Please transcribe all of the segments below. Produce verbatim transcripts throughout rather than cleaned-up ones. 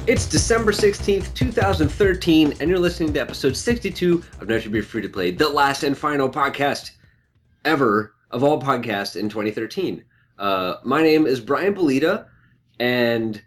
It's December sixteenth, two thousand thirteen, and you're listening to episode sixty-two of No Should Be Free to Play, the last and final podcast ever of all podcasts in twenty thirteen. Uh, my name is Brian Belita, and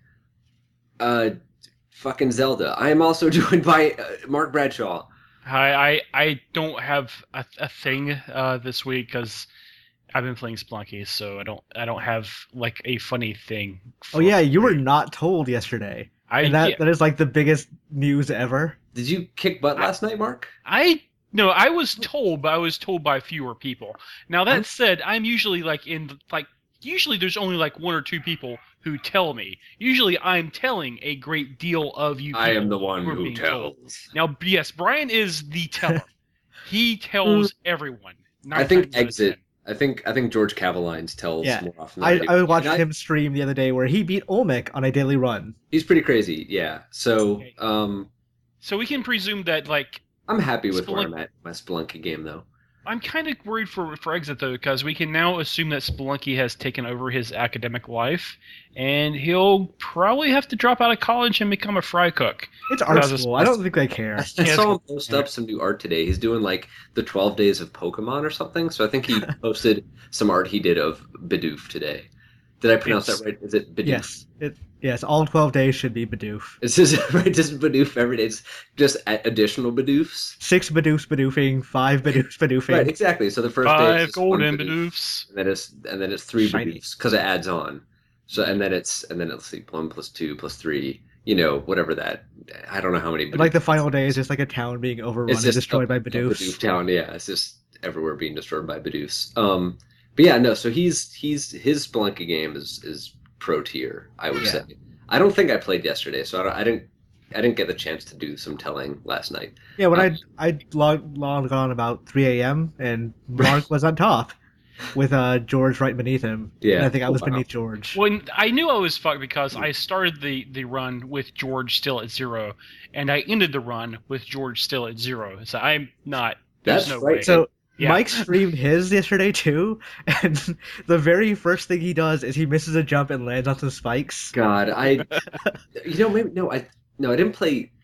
uh, fucking Zelda. I am also joined by uh, Mark Bradshaw. Hi, I, I don't have a, a thing uh, this week because I've been playing Spelunky, so I don't I don't have like a funny thing. Oh yeah, you were not told yesterday. I, and that, yeah. that is like the biggest news ever. Did you kick butt last I, night, Mark? I no, I was told, but I was told by fewer people. Now that said, I'm usually like in like usually there's only like one or two people who tell me. Usually I'm telling a great deal of you. I am the one who, who tells. Told. Now, yes, Brian is the teller. He tells everyone. I think Exit. I think I think George Cavalines tells yeah. more often. Than I, I, I watched I, him stream the other day where he beat Olmec on a daily run. He's pretty crazy, yeah. So, okay. um, so we can presume that like I'm happy with Spelunk- where I'm at my Spelunky game, though. I'm kind of worried for for Exit though, because we can now assume that Spelunky has taken over his academic life, and he'll probably have to drop out of college and become a fry cook. It's art school. I don't think they care. I, I saw him post up some new art today. He's doing like the twelve days of Pokemon or something. So I think he posted some art he did of Bidoof today. Did I pronounce it's, that right? Is it Bidoof? Yes. It, yes, all twelve days should be Bidoof. It's just, right, just Bidoof every day. It's just additional Bidoofs. Six Bidoofs Bidoofing, five Bidoofs Bidoofing. Right, exactly. So the first five day is golden Bidoof, Bidoofs. And then it's and then it's three Shiny. Bidoofs because it adds on. So and then it's and then let's see, one plus two plus three. You know, whatever that. I don't know how many. Bidoofs. Like the final day is just like a town being overrun and destroyed a, by Bidoofs. Bidoof town, yeah. It's just everywhere being destroyed by Bidoofs. Um, but yeah, no. So he's he's his Spelunky game is is pro tier, I would yeah. say. I don't think I played yesterday, so I, don't, I didn't. I didn't get the chance to do some telling last night. Yeah, when um, I I logged, logged on about three a.m. and Mark was on top with uh, George right beneath him. Yeah, and I think I was oh, wow. beneath George. Well, I knew I was fucked because I started the, the run with George still at zero, and I ended the run with George still at zero. So I'm not. That's no right. Way. So. Yeah. Mike streamed his yesterday too, and the very first thing he does is he misses a jump and lands on some spikes. God, I, you know, maybe no, I no, I didn't play.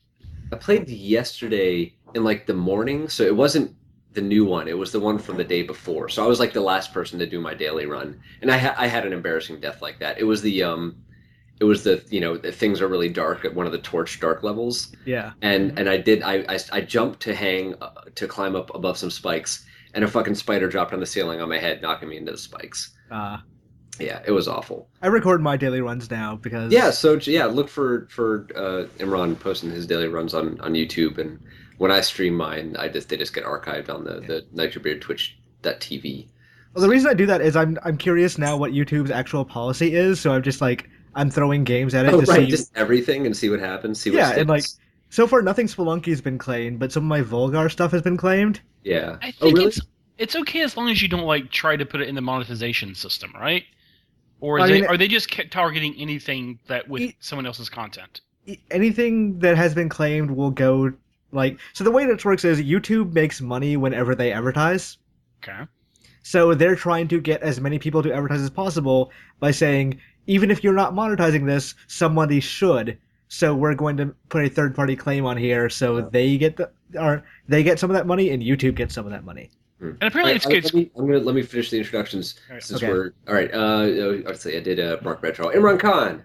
I played yesterday in like the morning, so it wasn't the new one. It was the one from the day before. So I was like the last person to do my daily run, and I ha- I had an embarrassing death like that. It was the um, it was the you know the things are really dark at one of the torch dark levels. Yeah. And and I did I I, I jumped to hang uh, to climb up above some spikes, and a fucking spider dropped on the ceiling on my head, knocking me into the spikes. Uh, yeah, it was awful. I record my daily runs now because yeah. So yeah, look for for uh, Imran posting his daily runs on, on YouTube, and when I stream mine, I just they just get archived on the yeah. the Nitrobeard Twitch dot T V. Well, the reason I do that is I'm I'm curious now what YouTube's actual policy is, so I'm just like. I'm throwing games at it oh, to right. see just everything and see what happens. See what yeah, sticks. and like so far nothing Spelunky's been claimed, but some of my Vulgar stuff has been claimed. Yeah, I think oh, really? it's it's okay as long as you don't like try to put it in the monetization system, right? Or is I mean, it, are they just targeting anything that with e- someone else's content? Anything that has been claimed will go like so. The way that works is YouTube makes money whenever they advertise. Okay. So they're trying to get as many people to advertise as possible by saying. Even if you're not monetizing this, somebody should. So we're going to put a third-party claim on here, so yeah. they get the or they get some of that money, and YouTube gets some of that money. Hmm. And apparently, right, it's let me, I'm gonna let me finish the introductions right. since okay. we're all right. Uh, I'd say I did uh, Mark Bradshaw, Imran Khan.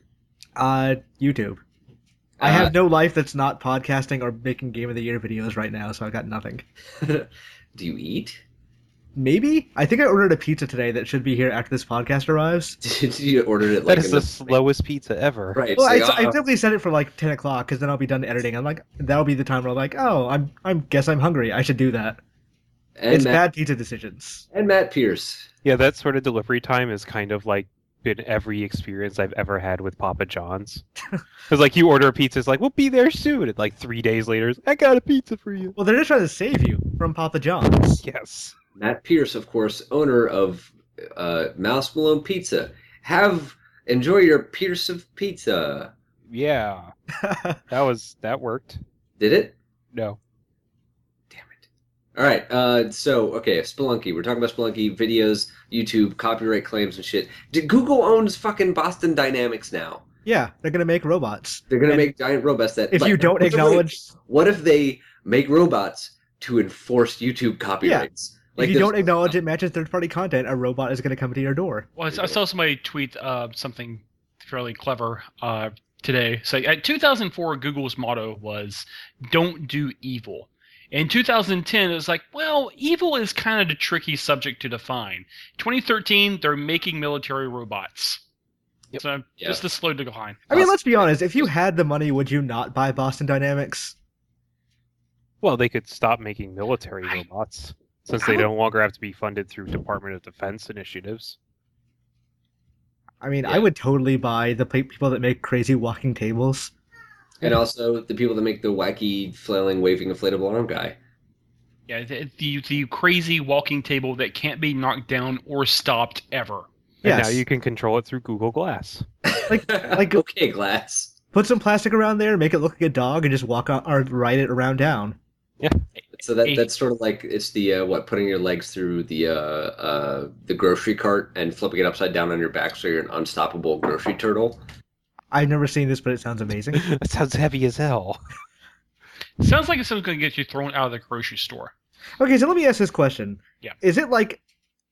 Uh, YouTube. Uh, I have no life that's not podcasting or making Game of the Year videos right now, so I got nothing. Do you eat? Maybe. I think I ordered a pizza today that should be here after this podcast arrives. Did you order it? Like that is the, the slowest pizza ever. Right. Well, like, I, uh, I simply set it for like ten o'clock because then I'll be done editing. I'm like, that'll be the time where I'm like, oh, I'm, I guess I'm hungry. I should do that. And it's Matt, bad pizza decisions. And Matt Pierce. Yeah, that sort of delivery time is kind of like been every experience I've ever had with Papa John's. Because like you order a pizza, it's like we'll be there soon. And like three days later, I got a pizza for you. Well, they're just trying to save you from Papa John's. Yes. Matt Pierce, of course, owner of uh, Mouse Malone Pizza. Have enjoy your Pierce of pizza. Yeah, that was that worked. Did it? No. Damn it! All right. Uh, so okay, Spelunky. We're talking about Spelunky videos, YouTube, copyright claims and shit. Did Google owns fucking Boston Dynamics now? Yeah, they're gonna make robots. They're gonna And make giant robots that. if like, you don't wait, acknowledge, what if they make robots to enforce YouTube copyrights? if you there's- don't acknowledge it matches third-party content, a robot is gonna come to your door. Well, I, I saw somebody tweet uh, something fairly clever uh, today. So, at two thousand four, Google's motto was "Don't do evil." In two thousand ten, it was like, well, evil is kind of a tricky subject to define. twenty thirteen, they're making military robots. Yep. So Yeah. just a slow decline. I mean, let's be honest. If you had the money, would you not buy Boston Dynamics? Well, they could stop making military robots since they I would- no longer have to be funded through Department of Defense initiatives. I mean, Yeah. I would totally buy the pe- people that make crazy walking tables. And also the people that make the wacky, flailing, waving, inflatable arm guy. Yeah, the, the the crazy walking table that can't be knocked down or stopped ever. And Yes. now you can control it through Google Glass. Like- like- okay, Glass. Put some plastic around there, make it look like a dog, and just walk on or ride it around town. So that Hey. that's sort of like it's the uh, what putting your legs through the uh, uh, the grocery cart and flipping it upside down on your back so you're an unstoppable grocery turtle. I've never seen this, but it sounds amazing. That sounds heavy as hell. Sounds like it's something going to get you thrown out of the grocery store. Okay, so let me ask this question. Yeah. Is it like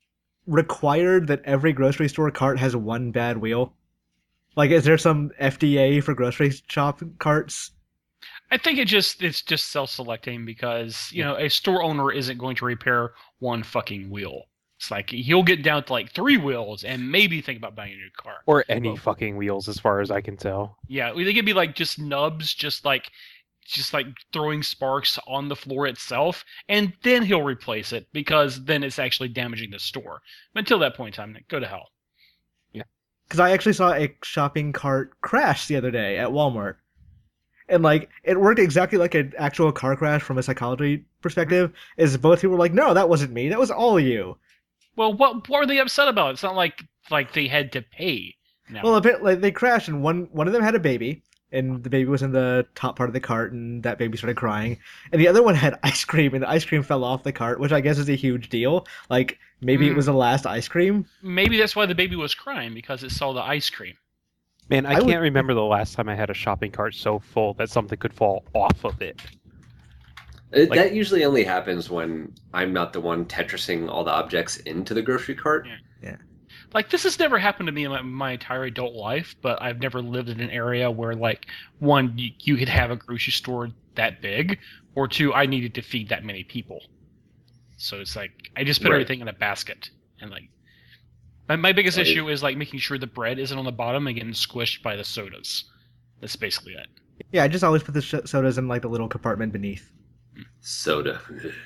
required that every grocery store cart has one bad wheel? Like, is there some F D A for grocery shop carts? I think it just it's just self-selecting because you know a store owner isn't going to repair one fucking wheel. It's like he'll get down to like three wheels and maybe think about buying a new car. Or any Well- fucking wheels, as far as I can tell. Yeah, they could be like just nubs, just like just like throwing sparks on the floor itself, and then he'll replace it because then it's actually damaging the store. But until that point in time, go to hell. Because I actually saw a shopping cart crash the other day at Walmart. And, like, it worked exactly like an actual car crash from a psychology perspective, is both people were like, no, that wasn't me, that was all you. Well, what what are they upset about? It's not like like they had to pay. No. Well, a bit, like, they crashed, and one, one of them had a baby, and the baby was in the top part of the cart, and that baby started crying. And the other one had ice cream, and the ice cream fell off the cart, which I guess is a huge deal. Like, maybe Mm. it was the last ice cream. Maybe that's why the baby was crying because it saw the ice cream. Man, I, I can't would- remember the last time I had a shopping cart so full that something could fall off of it. It, Like- that usually only happens when I'm not the one Tetrising all the objects into the grocery cart. Yeah. Like this has never happened to me in my, my entire adult life, but I've never lived in an area where like one you, you could have a grocery store that big, or two I needed to feed that many people. So it's like I just put Right. everything in a basket and like my, my biggest Right. issue is like making sure the bread isn't on the bottom and getting squished by the sodas. That's basically it. Yeah, I just always put the sh- sodas in, like, the little compartment beneath. Soda.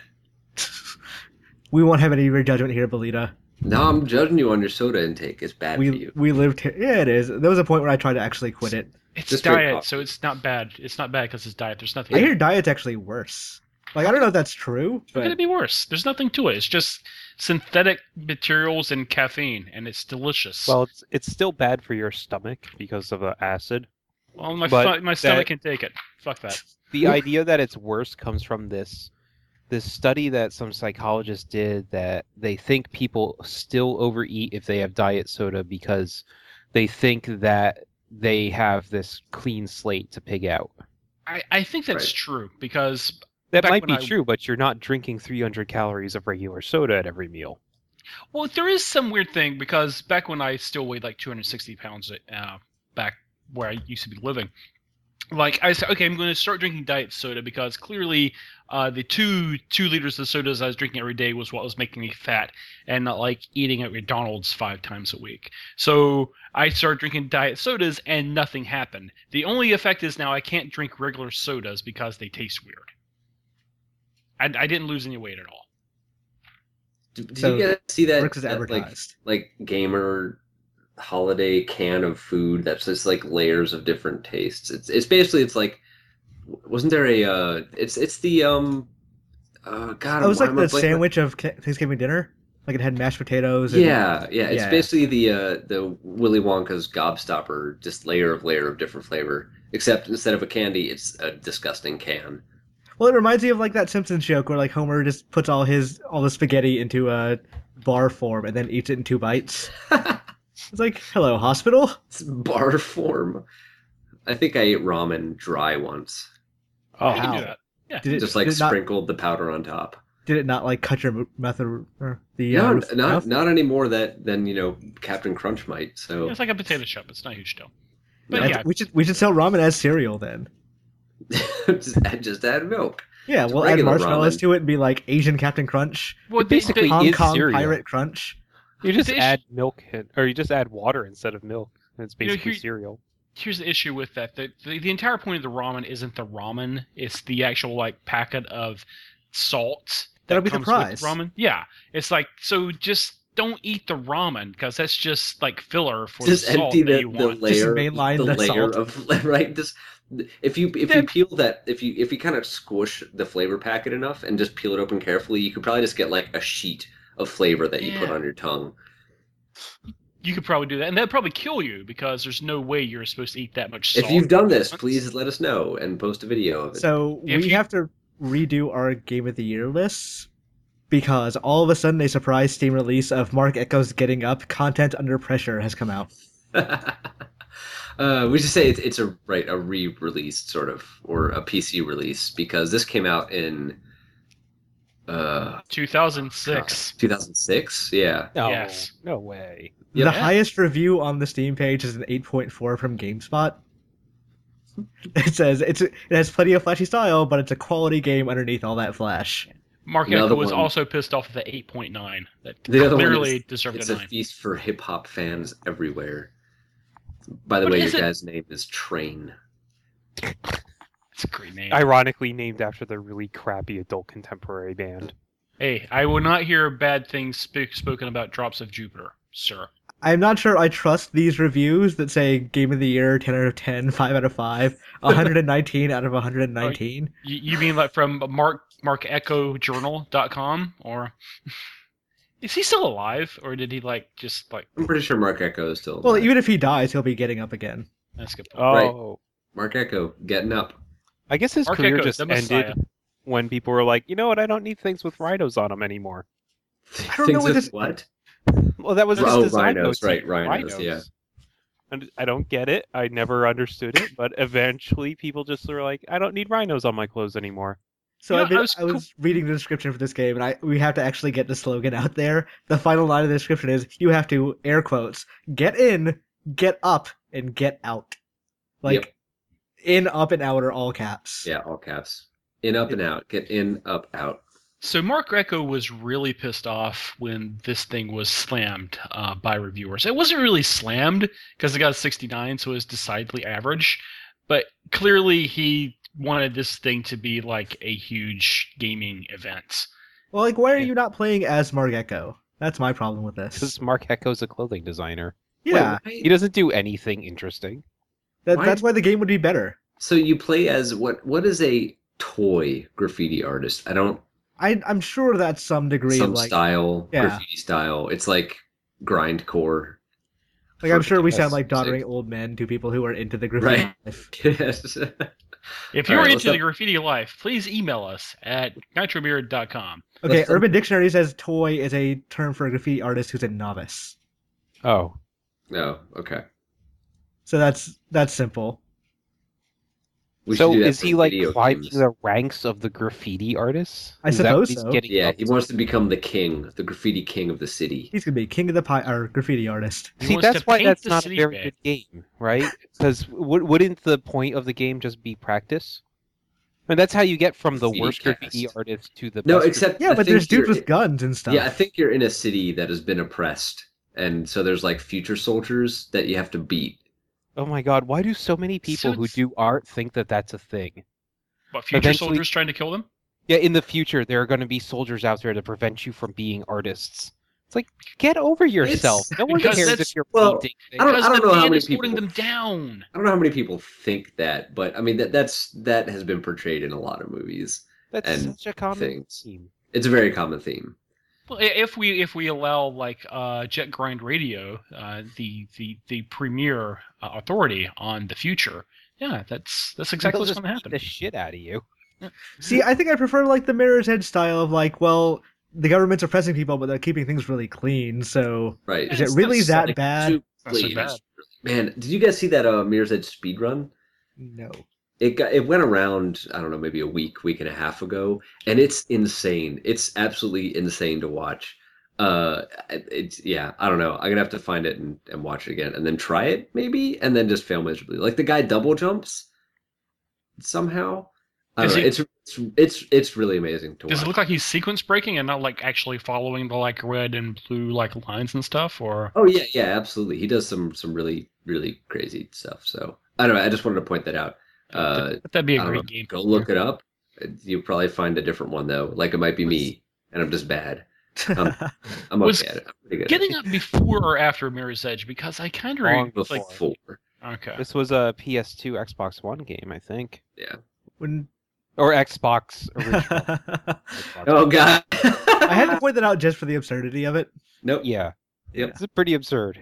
We won't have any of your judgment here, Belita. No, I'm judging you on your soda intake. It's bad for We you. we lived here. Yeah, it is. There was a point where I tried to actually quit it. It's Just drink diet, coffee. so it's not bad. It's not bad because it's diet. There's nothing. I hear diet's actually worse. Like, I don't know if that's true, How could but it be worse? There's nothing to it. It's just synthetic materials and caffeine, and it's delicious. Well, it's it's still bad for your stomach because of the acid. Well, my but fu- my stomach that- can take it. Fuck that. The idea that it's worse comes from this this study that some psychologists did that they think people still overeat if they have diet soda because they think that they have this clean slate to pig out. I, I think that's Right. true because That Back might when be I- true, but you're not drinking three hundred calories of regular soda at every meal. well, there is some weird thing because back when I still weighed like two hundred sixty pounds, uh, back where I used to be living, like I said, okay, I'm going to start drinking diet soda because clearly, uh, the two two liters of sodas I was drinking every day was what was making me fat, and not like eating at McDonald's five times a week. So I started drinking diet sodas, and nothing happened. The only effect is now I can't drink regular sodas because they taste weird. I, I didn't lose any weight at all. Did, did So, you guys see that, works as that, like advertised. like gamer holiday can of food that's just like layers of different tastes? It's it's basically it's like wasn't there a uh it's it's the um uh God it was why like am I the blanking- sandwich of Ca- Thanksgiving dinner. Like, it had mashed potatoes. And, Yeah, yeah, it's Yeah. basically the uh the Willy Wonka's gobstopper, just layer of layer of different flavor. Except instead of a candy, it's a disgusting can. Well, it reminds me of like that Simpsons joke where like Homer just puts all his all the spaghetti into a bar form and then eats it in two bites. It's like, hello, hospital. It's bar form. I think I ate ramen dry once. You Oh, can How? do that. Yeah. Did it Just like did it not, sprinkled the powder on top. did it not like cut your mo- mouth or, or the uh, No, roof of your not mouth? not anymore. That than you know Captain Crunch might. So It's like a potato chip. It's not a huge deal. But No. yeah, We should we should sell ramen as cereal then. just add just add milk. Yeah, It's we'll add regular marshmallows ramen. to it and be like Asian Captain Crunch, well, It they- basically they- Hong is Kong cereal. Pirate Crunch. You just The add milk, in, or you just add water instead of milk. And it's You know, basically here- cereal. here's the issue with that. The, the the entire point of the ramen isn't the ramen. It's the actual like packet of salt that That'll be the comes with prize. ramen. Yeah, it's like so. Just don't eat the ramen because that's just like filler for Just the salt empty that the, you the want. layer, mainline the the layer salt. of right. Just if you if you Then- peel that if you if you kind of squish the flavor packet enough and just peel it open carefully, you could probably just get like a sheet of flavor that you put Yeah. on your tongue. You could probably do that, and that'd probably kill you because there's no way you're supposed to eat that much salt. If you've done this, Once- please let us know and post a video of it. So If we you- have to redo our Game of the Year lists because all of a sudden a surprise Steam release of Mark Echo's Getting Up content under pressure has come out. uh, we should say it's, it's a right a re-released sort of or a P C release because this came out in uh two thousand six. two thousand six. Yeah. No, Yes. no way. Yep. The Yeah. highest review on the Steam page is an eight point four from GameSpot. It says it's it has plenty of flashy style, but it's a quality game underneath all that flash. Mark Another Echo was one- also pissed off at the eight point nine. That The other one clearly is- deserved It's a a nine. feast for hip hop fans everywhere. By the But way, your is it- guy's name is Train. It's a great name. Ironically named after the really crappy adult contemporary band. Hey, I will not hear bad things sp- spoken about Drops of Jupiter, sir. I'm not sure I trust these reviews that say Game of the Year ten out of ten, five out of five, one hundred nineteen out of one hundred nineteen. You, you mean like from Mark Mark Echo Journal dot com, or is he still alive, or did he like just like I'm pretty sure Mark Echo is still Well, alive. even if he dies, he'll be getting up again. that's a good point. Oh, Mark Echo getting up. I guess his Mark career Echo, just the Messiah. ended when people were like, you know what, I don't need things with rhinos on them anymore. I don't know Things what with this- what? Well, that was his Oh, design rhinos, motif, right, rhinos, yeah. And I don't get it. I never understood it, but eventually people just were like, I don't need rhinos on my clothes anymore. So You know, I've been, I I was was, cool- reading the description for this game, and I we have to actually get the slogan out there. The final line of the description is, you have to, air quotes, get in, get up, and get out. Like, Yep. in, up, and out are all caps. Yeah, all caps. In, up, and out. Get in, up, out. So Mark Echo was really pissed off when this thing was slammed uh, by reviewers. It wasn't really slammed because it got a sixty-nine, so it was decidedly average. But clearly, he wanted this thing to be like a huge gaming event. Well, like, why are Yeah. you not playing as Mark Echo? That's my problem with this. Because Mark Echo's a clothing designer. Yeah, Wait, He doesn't do anything interesting. that, why- that's why the game would be better. So you play as what? What is a toy graffiti artist? I don't. I, I'm sure that's some degree Some of, like, style, Yeah. graffiti style. It's like grindcore. like, I'm for sure we guitars. sound like doddering old men to people who are into the graffiti Right. life. Yes. If All you're right, let's into the up- graffiti life, please email us at nitrobeard dot com. Okay, Let's- Urban Dictionary says toy is a term for a graffiti artist who's a novice. Oh. Oh, okay. So that's that's simple. We So should do that is for he like video climbing games. the ranks of the graffiti artists? I Is that suppose what he's so. getting Yeah, up he to? wants to become the king, the graffiti king of the city. He's gonna be king of the pie or graffiti artist. He See, wants that's to why paint that's the not a city very red. good game, right? Because w- wouldn't the point of the game just be practice? I mean, that's how you get from the Graffiti worst graffiti cast. artist to the No, best except Yeah, I but think there's dudes you're- with guns and stuff. Yeah, I think you're in a city that has been oppressed, and so there's like future soldiers that you have to beat. Oh my god, why do so many people So who it's- do art think that that's a thing? What, future Eventually- soldiers trying to kill them? Yeah, in the future, there are going to be soldiers out there to prevent you from being artists. It's like, get over yourself. No one because cares that's- if you're well, painting things. I don't- Because the know how man many is holding people- them down. I don't know how many people think that, but I mean that that's that has been portrayed in a lot of movies. That's and such a common things. theme. It's a very common theme. Well, i- if we if we allow like uh, Jet Grind Radio, uh, the the the premier uh, authority on the future, yeah, that's that's exactly They'll what's just going to beat happen. the shit out of you. See, I think I prefer like the Mirror's Edge style of like, well, the government's oppressing people, but they're keeping things really clean. So Right. is it It's really not that like bad? Not so Please. bad. Man, did you guys see that uh, Mirror's Edge speedrun? No. It got it went around, I don't know, maybe a week, week and a half ago, and it's insane. It's absolutely insane to watch. Uh, it- it's yeah, I don't know. I'm gonna have to find it and, and watch it again, and then try it maybe, and then just fail miserably. Like the guy double jumps somehow. I Does don't know. he- It's it's it's it's really amazing to Does watch. it look like he's sequence breaking and not like actually following the like red and blue like lines and stuff? Or Oh yeah, yeah, absolutely. He does some some really really crazy stuff. So I don't know. I just wanted to point that out. Uh, that'd be a I don't great know. game. Go look it up. You'll probably find a different one though. Like it might be me, and I'm just bad. Um, I'm Was okay at it. I'm pretty good. Getting up before or after Mirror's Edge, because I kind of Long like. before. Okay. This was a P S two, Xbox One game, I think, When or Xbox original. Xbox Oh One. god. I had to point that out just for the absurdity of it. Nope. Yeah, Yep. it's pretty absurd.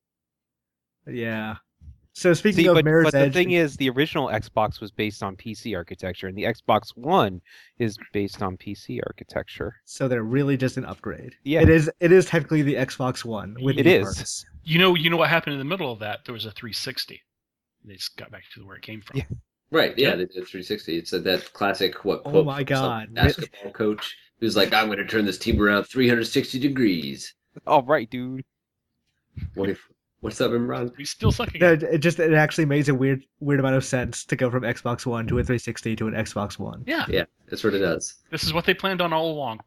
Yeah. So speaking See, of but, Mirror's but the Edge, thing is, the original Xbox was based on P C architecture, and the Xbox One is based on P C architecture. so they're really just an upgrade. Yeah. It is. It is technically the Xbox One with It the is. perks. You know, you know what happened in the middle of that? There was a three sixty. They just got back to where it came from. Yeah. Right. Yeah, Yeah. they did three sixty. It's a, that classic what Oh quote my from some God. basketball coach who's like, "I'm going to turn this team around three hundred sixty degrees." All right, dude. What if, what's up, Imran? We still suck No, again. it it just it actually makes a weird weird amount of sense to go from Xbox One to a three sixty to an Xbox One. Yeah, Yeah, that's what it does. this is what they planned on all along.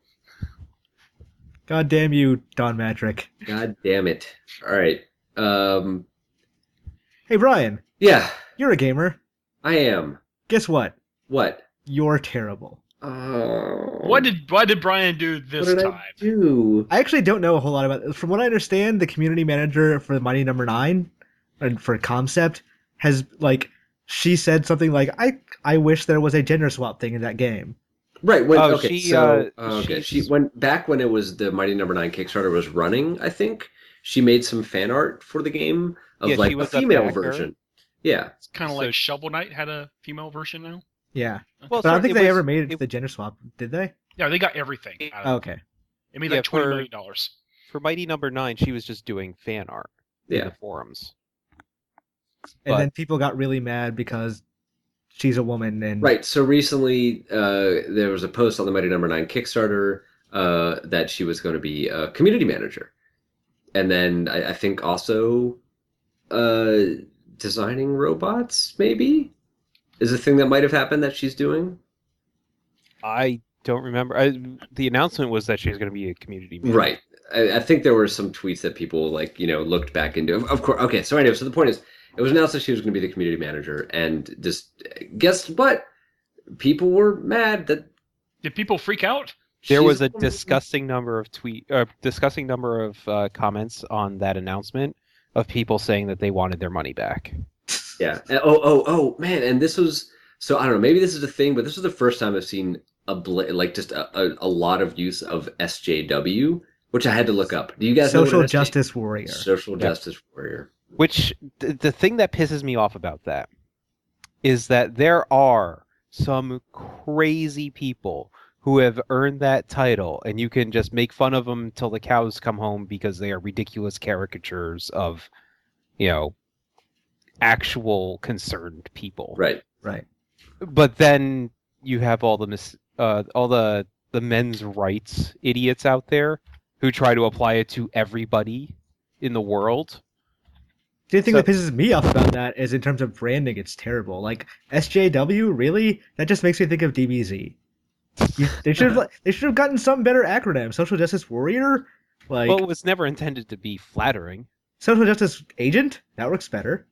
God damn you, Don Matrick. God damn it! All right. Um. Hey Brian, Yeah, you're a gamer. I am. Guess what? What? You're terrible. Oh. What did What did Brian do this what did time? I do? I actually don't know a whole lot about it. From what I understand, the community manager for Mighty Number Nine, and for Concept, has like she said something like, "I I wish there was a gender swap thing in that game." Right. When, Oh, okay. she, so uh, uh, okay. she's- She went back when it was the Mighty Number Nine Kickstarter was running. I think she made some fan art for the game of Yeah, she like a was a female backer. version. Yeah. It's kind of So- like Shovel Knight had a female version now. Yeah, Well, but I don't sorry, think it they was- ever made it to it- the gender swap, did they? Yeah, they got everything. out of it. Okay. It made Yeah, like twenty for- million dollars. For Mighty Number Nine, she was just doing fan art in Yeah. the forums. And But- then people got really mad because she's a woman and Right. So recently, uh, there was a post on the Mighty Number Nine Kickstarter uh, that she was going to be a community manager, and then I, I think also uh, designing robots. Maybe is a thing that might have happened that she's doing. I don't remember. I, the announcement was that she was going to be a community manager. Right. I, I think there were some tweets that people like you know looked back into. Of, of course. Okay. So anyway, so the point is, it was announced that she was going to be the community manager, and just guess what? People were mad that Did people freak out? There she's was a woman. disgusting number of tweet, uh, disgusting number of uh, comments on that announcement of people saying that they wanted their money back. Yeah. And- oh, oh, oh, man. And this was so I don't know. Maybe this is a thing, but this was the first time I've seen a bla- like just a, a, a lot of use of S J W, which I had to look up. Do you guys know social what an S J justice warrior. Social Yep. justice warrior. Which th- the thing that pisses me off about that is that there are some crazy people who have earned that title, and you can just make fun of them till the cows come home because they are ridiculous caricatures of, you know, actual concerned people. Right. Right. But then you have all the mis- uh, all the the men's rights idiots out there who try to apply it to everybody in the world. The only thing So- that pisses me off about that is in terms of branding, it's terrible. Like S J W, really? That just makes me think of D B Z. You, they should have they should have gotten some better acronym. Social Justice Warrior, like Well, it was never intended to be flattering. Social Justice Agent. That works better.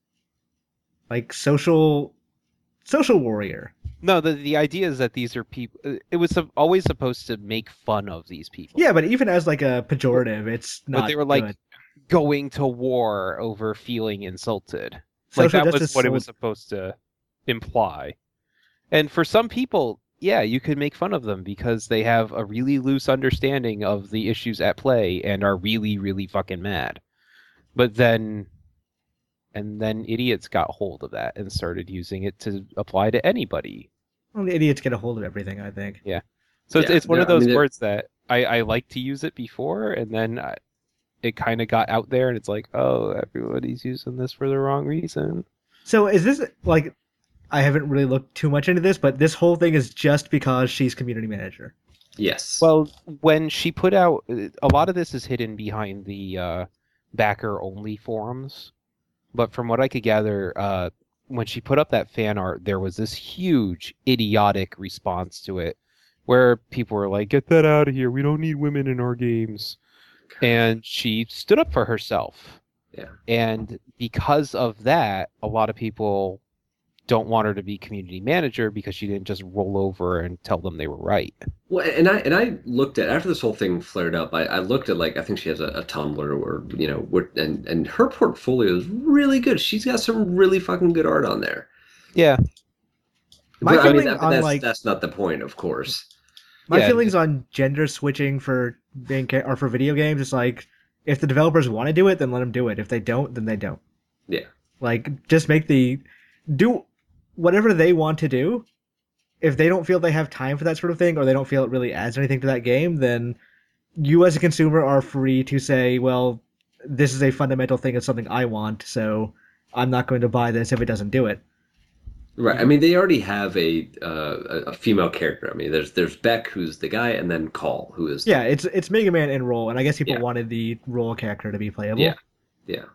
Like social social warrior. No, the the idea is that these are people. It was sup- always supposed to make fun of these people. Yeah, but even as like a pejorative, it's not. but they were like good. going to war over feeling insulted. Social Like that was justice what it was sold- supposed to imply. And for some people, yeah, you could make fun of them because they have a really loose understanding of the issues at play and are really, really fucking mad. But then, and then idiots got hold of that and started using it to apply to anybody. Well, the idiots get a hold of everything. I think. So it's, Yeah, it's one yeah, of I those mean, it- words that I, I like to use it before, and then I, it kind of got out there, and it's like, oh, everybody's using this for the wrong reason. So is this like? I haven't really looked too much into this, but this whole thing is just because she's community manager. Yes. Well, when she put out, a lot of this is hidden behind the uh, backer-only forums, but from what I could gather, uh, when she put up that fan art, there was this huge, idiotic response to it, where people were like, get that out of here, we don't need women in our games. And she stood up for herself. Yeah. And because of that, a lot of people don't want her to be community manager because she didn't just roll over and tell them they were right. Well, and I and I looked at after this whole thing flared up. I, I looked at like I think she has a, a Tumblr or you know where, and and her portfolio is really good. She's got some really fucking good art on there. Yeah. My But, I mean, feeling that, on, that's like- that's not the point, of course. My Yeah, feelings on gender switching for being ca- or for video games is like, if the developers want to do it, then let them do it. If they don't, then they don't. Yeah. Like, just make the do whatever they want to do. If they don't feel they have time for that sort of thing, or they don't feel it really adds anything to that game, then you as a consumer are free to say, well, this is a fundamental thing. It's something I want, so I'm not going to buy this if it doesn't do it. Right. I mean, they already have a uh, a a female character. I mean, there's there's Beck, who's the guy, and then Call, who is Yeah, it's it's Mega Man in Roll, and I guess people Yeah. wanted the Roll character to be playable. Yeah. yeah.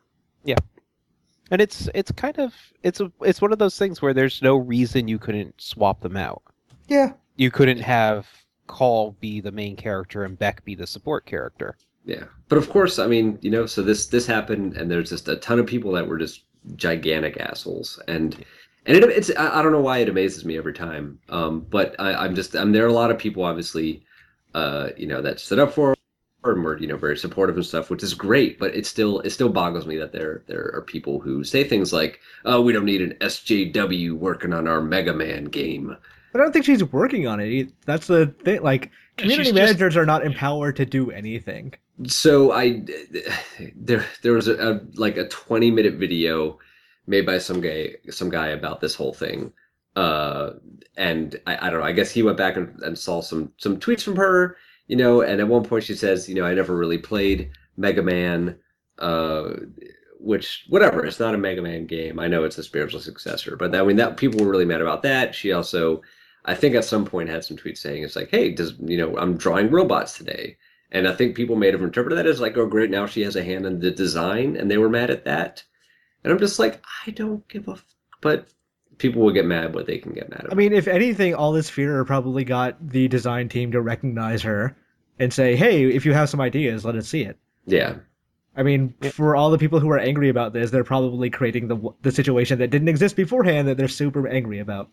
And it's it's kind of it's a it's one of those things where there's no reason you couldn't swap them out. Yeah. You couldn't have Call be the main character and Beck be the support character. Yeah, but of course, I mean, you know, so this this happened, and there's just a ton of people that were just gigantic assholes, and and it, it's I, I don't know why it amazes me every time, um, but I, I'm just I'm there are a lot of people obviously, uh, you know, that stood up for her and were you know very supportive and stuff, which is great, but it still it still boggles me that there there are people who say things like, oh, we don't need an S J W working on our Mega Man game. But I don't think she's working on it. That's the thing. Like, community she's just- managers are not empowered to do anything. So I there there was a, a like a twenty minute video made by some guy some guy about this whole thing, uh, and I, I don't know. I guess he went back and, and saw some some tweets from her, you know. And at one point she says, you know, I never really played Mega Man, uh, which whatever. It's not a Mega Man game. I know it's a spiritual successor, but that, I mean that people were really mad about that. She also, I think, at some point had some tweets saying it's like, hey, does you know I'm drawing robots today. And I think people may have interpreted that as like, oh, great, now she has a hand in the design, and they were mad at that. And I'm just like, I don't give a f-. But people will get mad what they can get mad about. I mean, if anything, all this fear probably got the design team to recognize her and say, hey, if you have some ideas, let us see it. yeah. I mean, for all the people who are angry about this, they're probably creating the the situation that didn't exist beforehand that they're super angry about.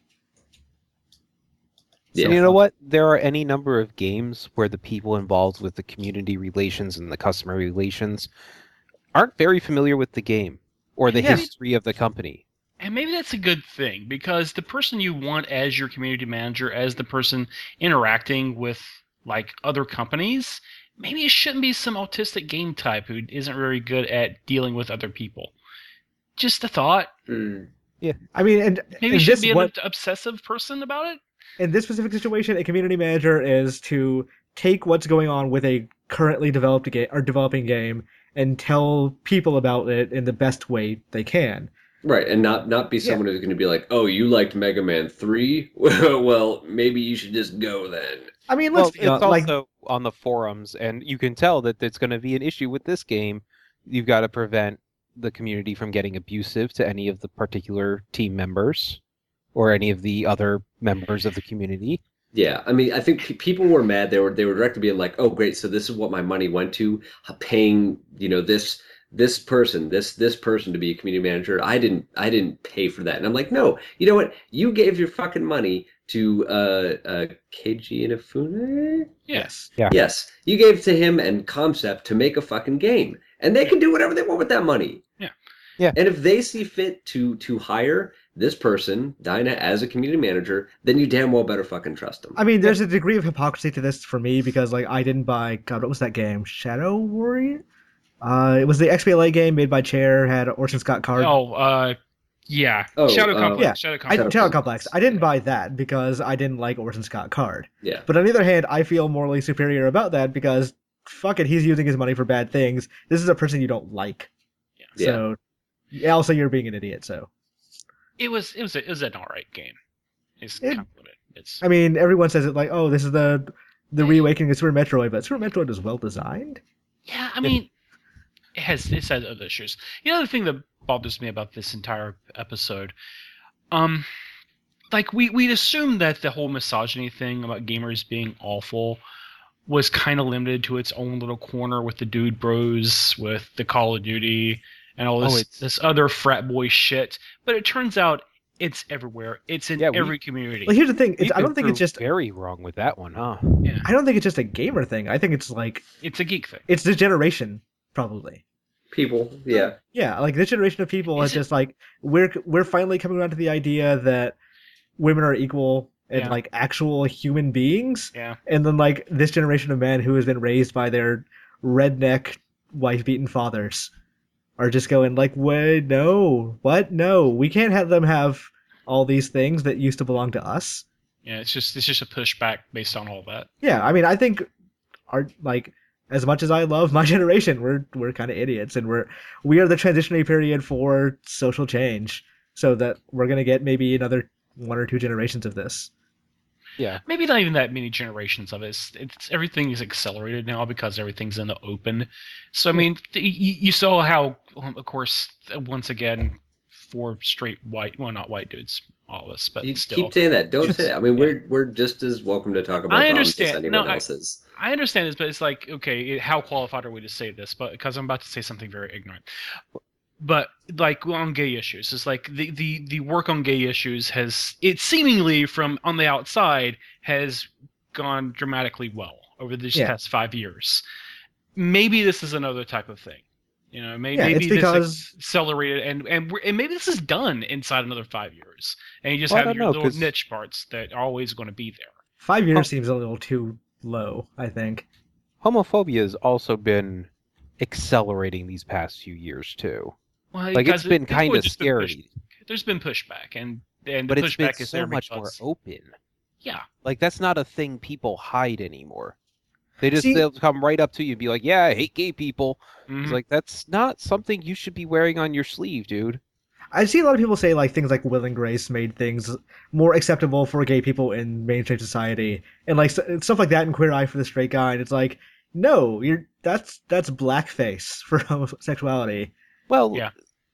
Yeah. So you know what? There are any number of games where the people involved with the community relations and the customer relations aren't very familiar with the game or the Yeah. history of the company. And maybe that's a good thing, because the person you want as your community manager, as the person interacting with like other companies, maybe it shouldn't be some autistic game type who isn't very good at dealing with other people. Just a thought. Mm. I mean, and Maybe in it should this be an one- obsessive person about it. in this specific situation, a community manager is to take what's going on with a currently developed game or developing game and tell people about it in the best way they can. Right, and not not be someone who's going to be like, oh, you liked Mega Man three? Well, maybe you should just go then. I mean, Well, let's it's be honest, like also on the forums, and you can tell that it's going to be an issue with this game. You've got to prevent the community from getting abusive to any of the particular team members or any of the other members of the community. Yeah, I mean, I think pe- people were mad. They were they were directly being like, "Oh, great! So this is what my money went to, paying you know this this person this this person to be a community manager. I didn't I didn't pay for that." And I'm like, "No, you know what? You gave your fucking money to uh, uh Keiji Inafune. Yes. Yeah. Yes, you gave to him and Concept to make a fucking game, and they can do whatever they want with that money. Yeah. Yeah. And if they see fit to to hire this person, Dinah, as a community manager, then you damn well better fucking trust them. I mean, there's a degree of hypocrisy to this for me because, like, I didn't buy. God, what was that game? Shadow Warrior. Uh, it was the X B L A game made by Chair. Had Orson Scott Card. Oh, uh, Yeah, Oh, Shadow uh, Complex. yeah. Shadow I, Complex. Shadow Shadow Complex. Complex. I didn't buy that because I didn't like Orson Scott Card. Yeah. But on the other hand, I feel morally superior about that because fuck it, he's using his money for bad things. This is a person you don't like. Yeah. So also you're being an idiot, so. It was it was a, it was an alright game. It's It- kind of limited. It's I mean, everyone says it like, oh, this is the the reawakening of Super Metroid, but Super Metroid is well designed. yeah. I mean, it has it has other issues. You know the thing that bothers me about this entire episode, um, like we we'd assumed that the whole misogyny thing about gamers being awful was kind of limited to its own little corner with the dude bros, with the Call of Duty, and all this Oh, it's- this other frat boy shit. But it turns out it's everywhere. It's in Yeah, we- every community. Like here's the thing, it's, We've I don't been think it's proved just very wrong with that one, huh? yeah, I don't think it's just a gamer thing. I think it's like it's a geek thing. it's this generation probably. People, yeah. Yeah, like this generation of people Is is it- just like we're we're finally coming around to the idea that women are equal and Yeah. like actual human beings. Yeah. And then like this generation of men who has been raised by their redneck wife-beaten fathers are just going like, "Wait, no, what? No, we can't have them have all these things that used to belong to us." Yeah, it's just it's just a pushback based on all that. Yeah, I mean, I think our like as much as I love my generation, we're we're kind of idiots, and we're we are the transitionary period for social change, so that we're gonna get maybe another one or two generations of this. Yeah. Maybe not even that many generations of it. It's, it's everything is accelerated now because everything's in the open. So I mean, th- you, you saw how, um, of course, once again, four straight white, well, not white dudes, all of us, but You still. keep saying that. Don't Just- say that. I mean, we're we're just as welcome to talk about I problems as understand. anyone No, I- else is. I understand this, but it's like, okay, how qualified are we to say this? But because I'm about to say something very ignorant. But like on gay issues, it's like the, the, the work on gay issues has it seemingly from on the outside has gone dramatically well over these Yeah. past five years. Maybe this is another type of thing. You know, maybe, Yeah, it's maybe because- this accelerated and and, we're, and maybe this is done inside another five years, and you just Well, I have don't your know, little 'cause- niche parts that are always going to be there. Five years Oh. seems a little too low, I think. Homophobia has also been accelerating these past few years too. Well, Like because it's been people kind have of just been pushed- scary, there's been pushback, and and but the it's been pushback is so there much more because open. yeah, Like that's not a thing people hide anymore. They just See- they'll come right up to you and be like, "Yeah, I hate gay people." mhm. It's like that's not something you should be wearing on your sleeve, dude. I see a lot of people say like things like Will and Grace made things more acceptable for gay people in mainstream society, and like st- stuff like that in Queer Eye for the Straight Guy. And it's like, no, you're that's that's blackface for homosexuality. Well, Yeah.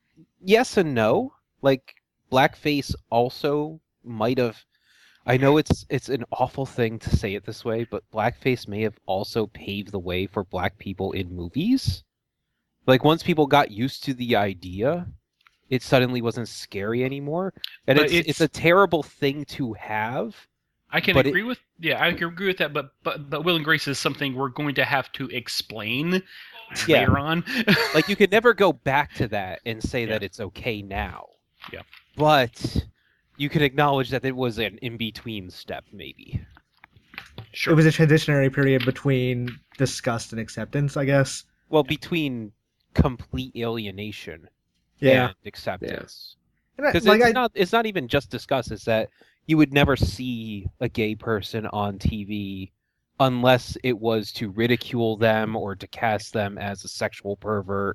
yes and no. Like blackface also might have. I know it's it's an awful thing to say it this way, but blackface may have also paved the way for black people in movies. Like once people got used to the idea, it suddenly wasn't scary anymore, and But it's, it's- it's a terrible thing to have. I can but it- agree with yeah, I can agree with that. But but but Will and Grace is something we're going to have to explain Yeah. later on. Like you could never go back to that and say Yeah. that it's okay now. Yeah. But you can acknowledge that it was an in-between step, maybe. Sure. It was a transitionary period between disgust and acceptance, I guess. Well, between complete alienation Yeah, and acceptance. And I- Because like it's I, not it's not even just discuss, it's that you would never see a gay person on T V unless it was to ridicule them or to cast them as a sexual pervert.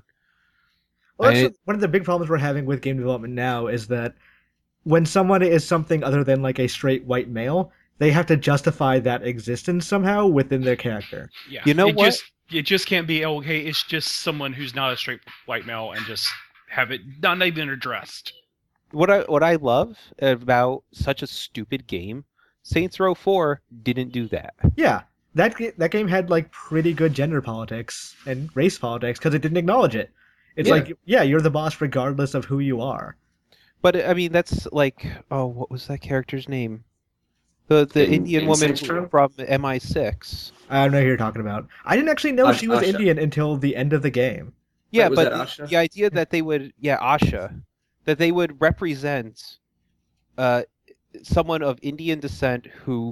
well, that's I- the- one of the big problems we're having with game development now is that when someone is something other than like a straight white male, they have to justify that existence somehow within their character. yeah. You know it what? Just, it just can't be okay. It's just someone who's not a straight white male and just have it not even addressed. What I what I love about such a stupid game, Saints Row four didn't do that. Yeah, that ga- that game had like pretty good gender politics and race politics because it didn't acknowledge it. It's Yeah. like, yeah, you're the boss regardless of who you are. But I mean, that's like, oh, what was that character's name? The the In- Indian in woman Saints Row? from M I six. I don't know who you're talking about. I didn't actually know Ash- she was Asha. Indian until the end of the game. Yeah, was but that the, Asha? the idea that they would, yeah, Asha, that they would represent uh, someone of Indian descent who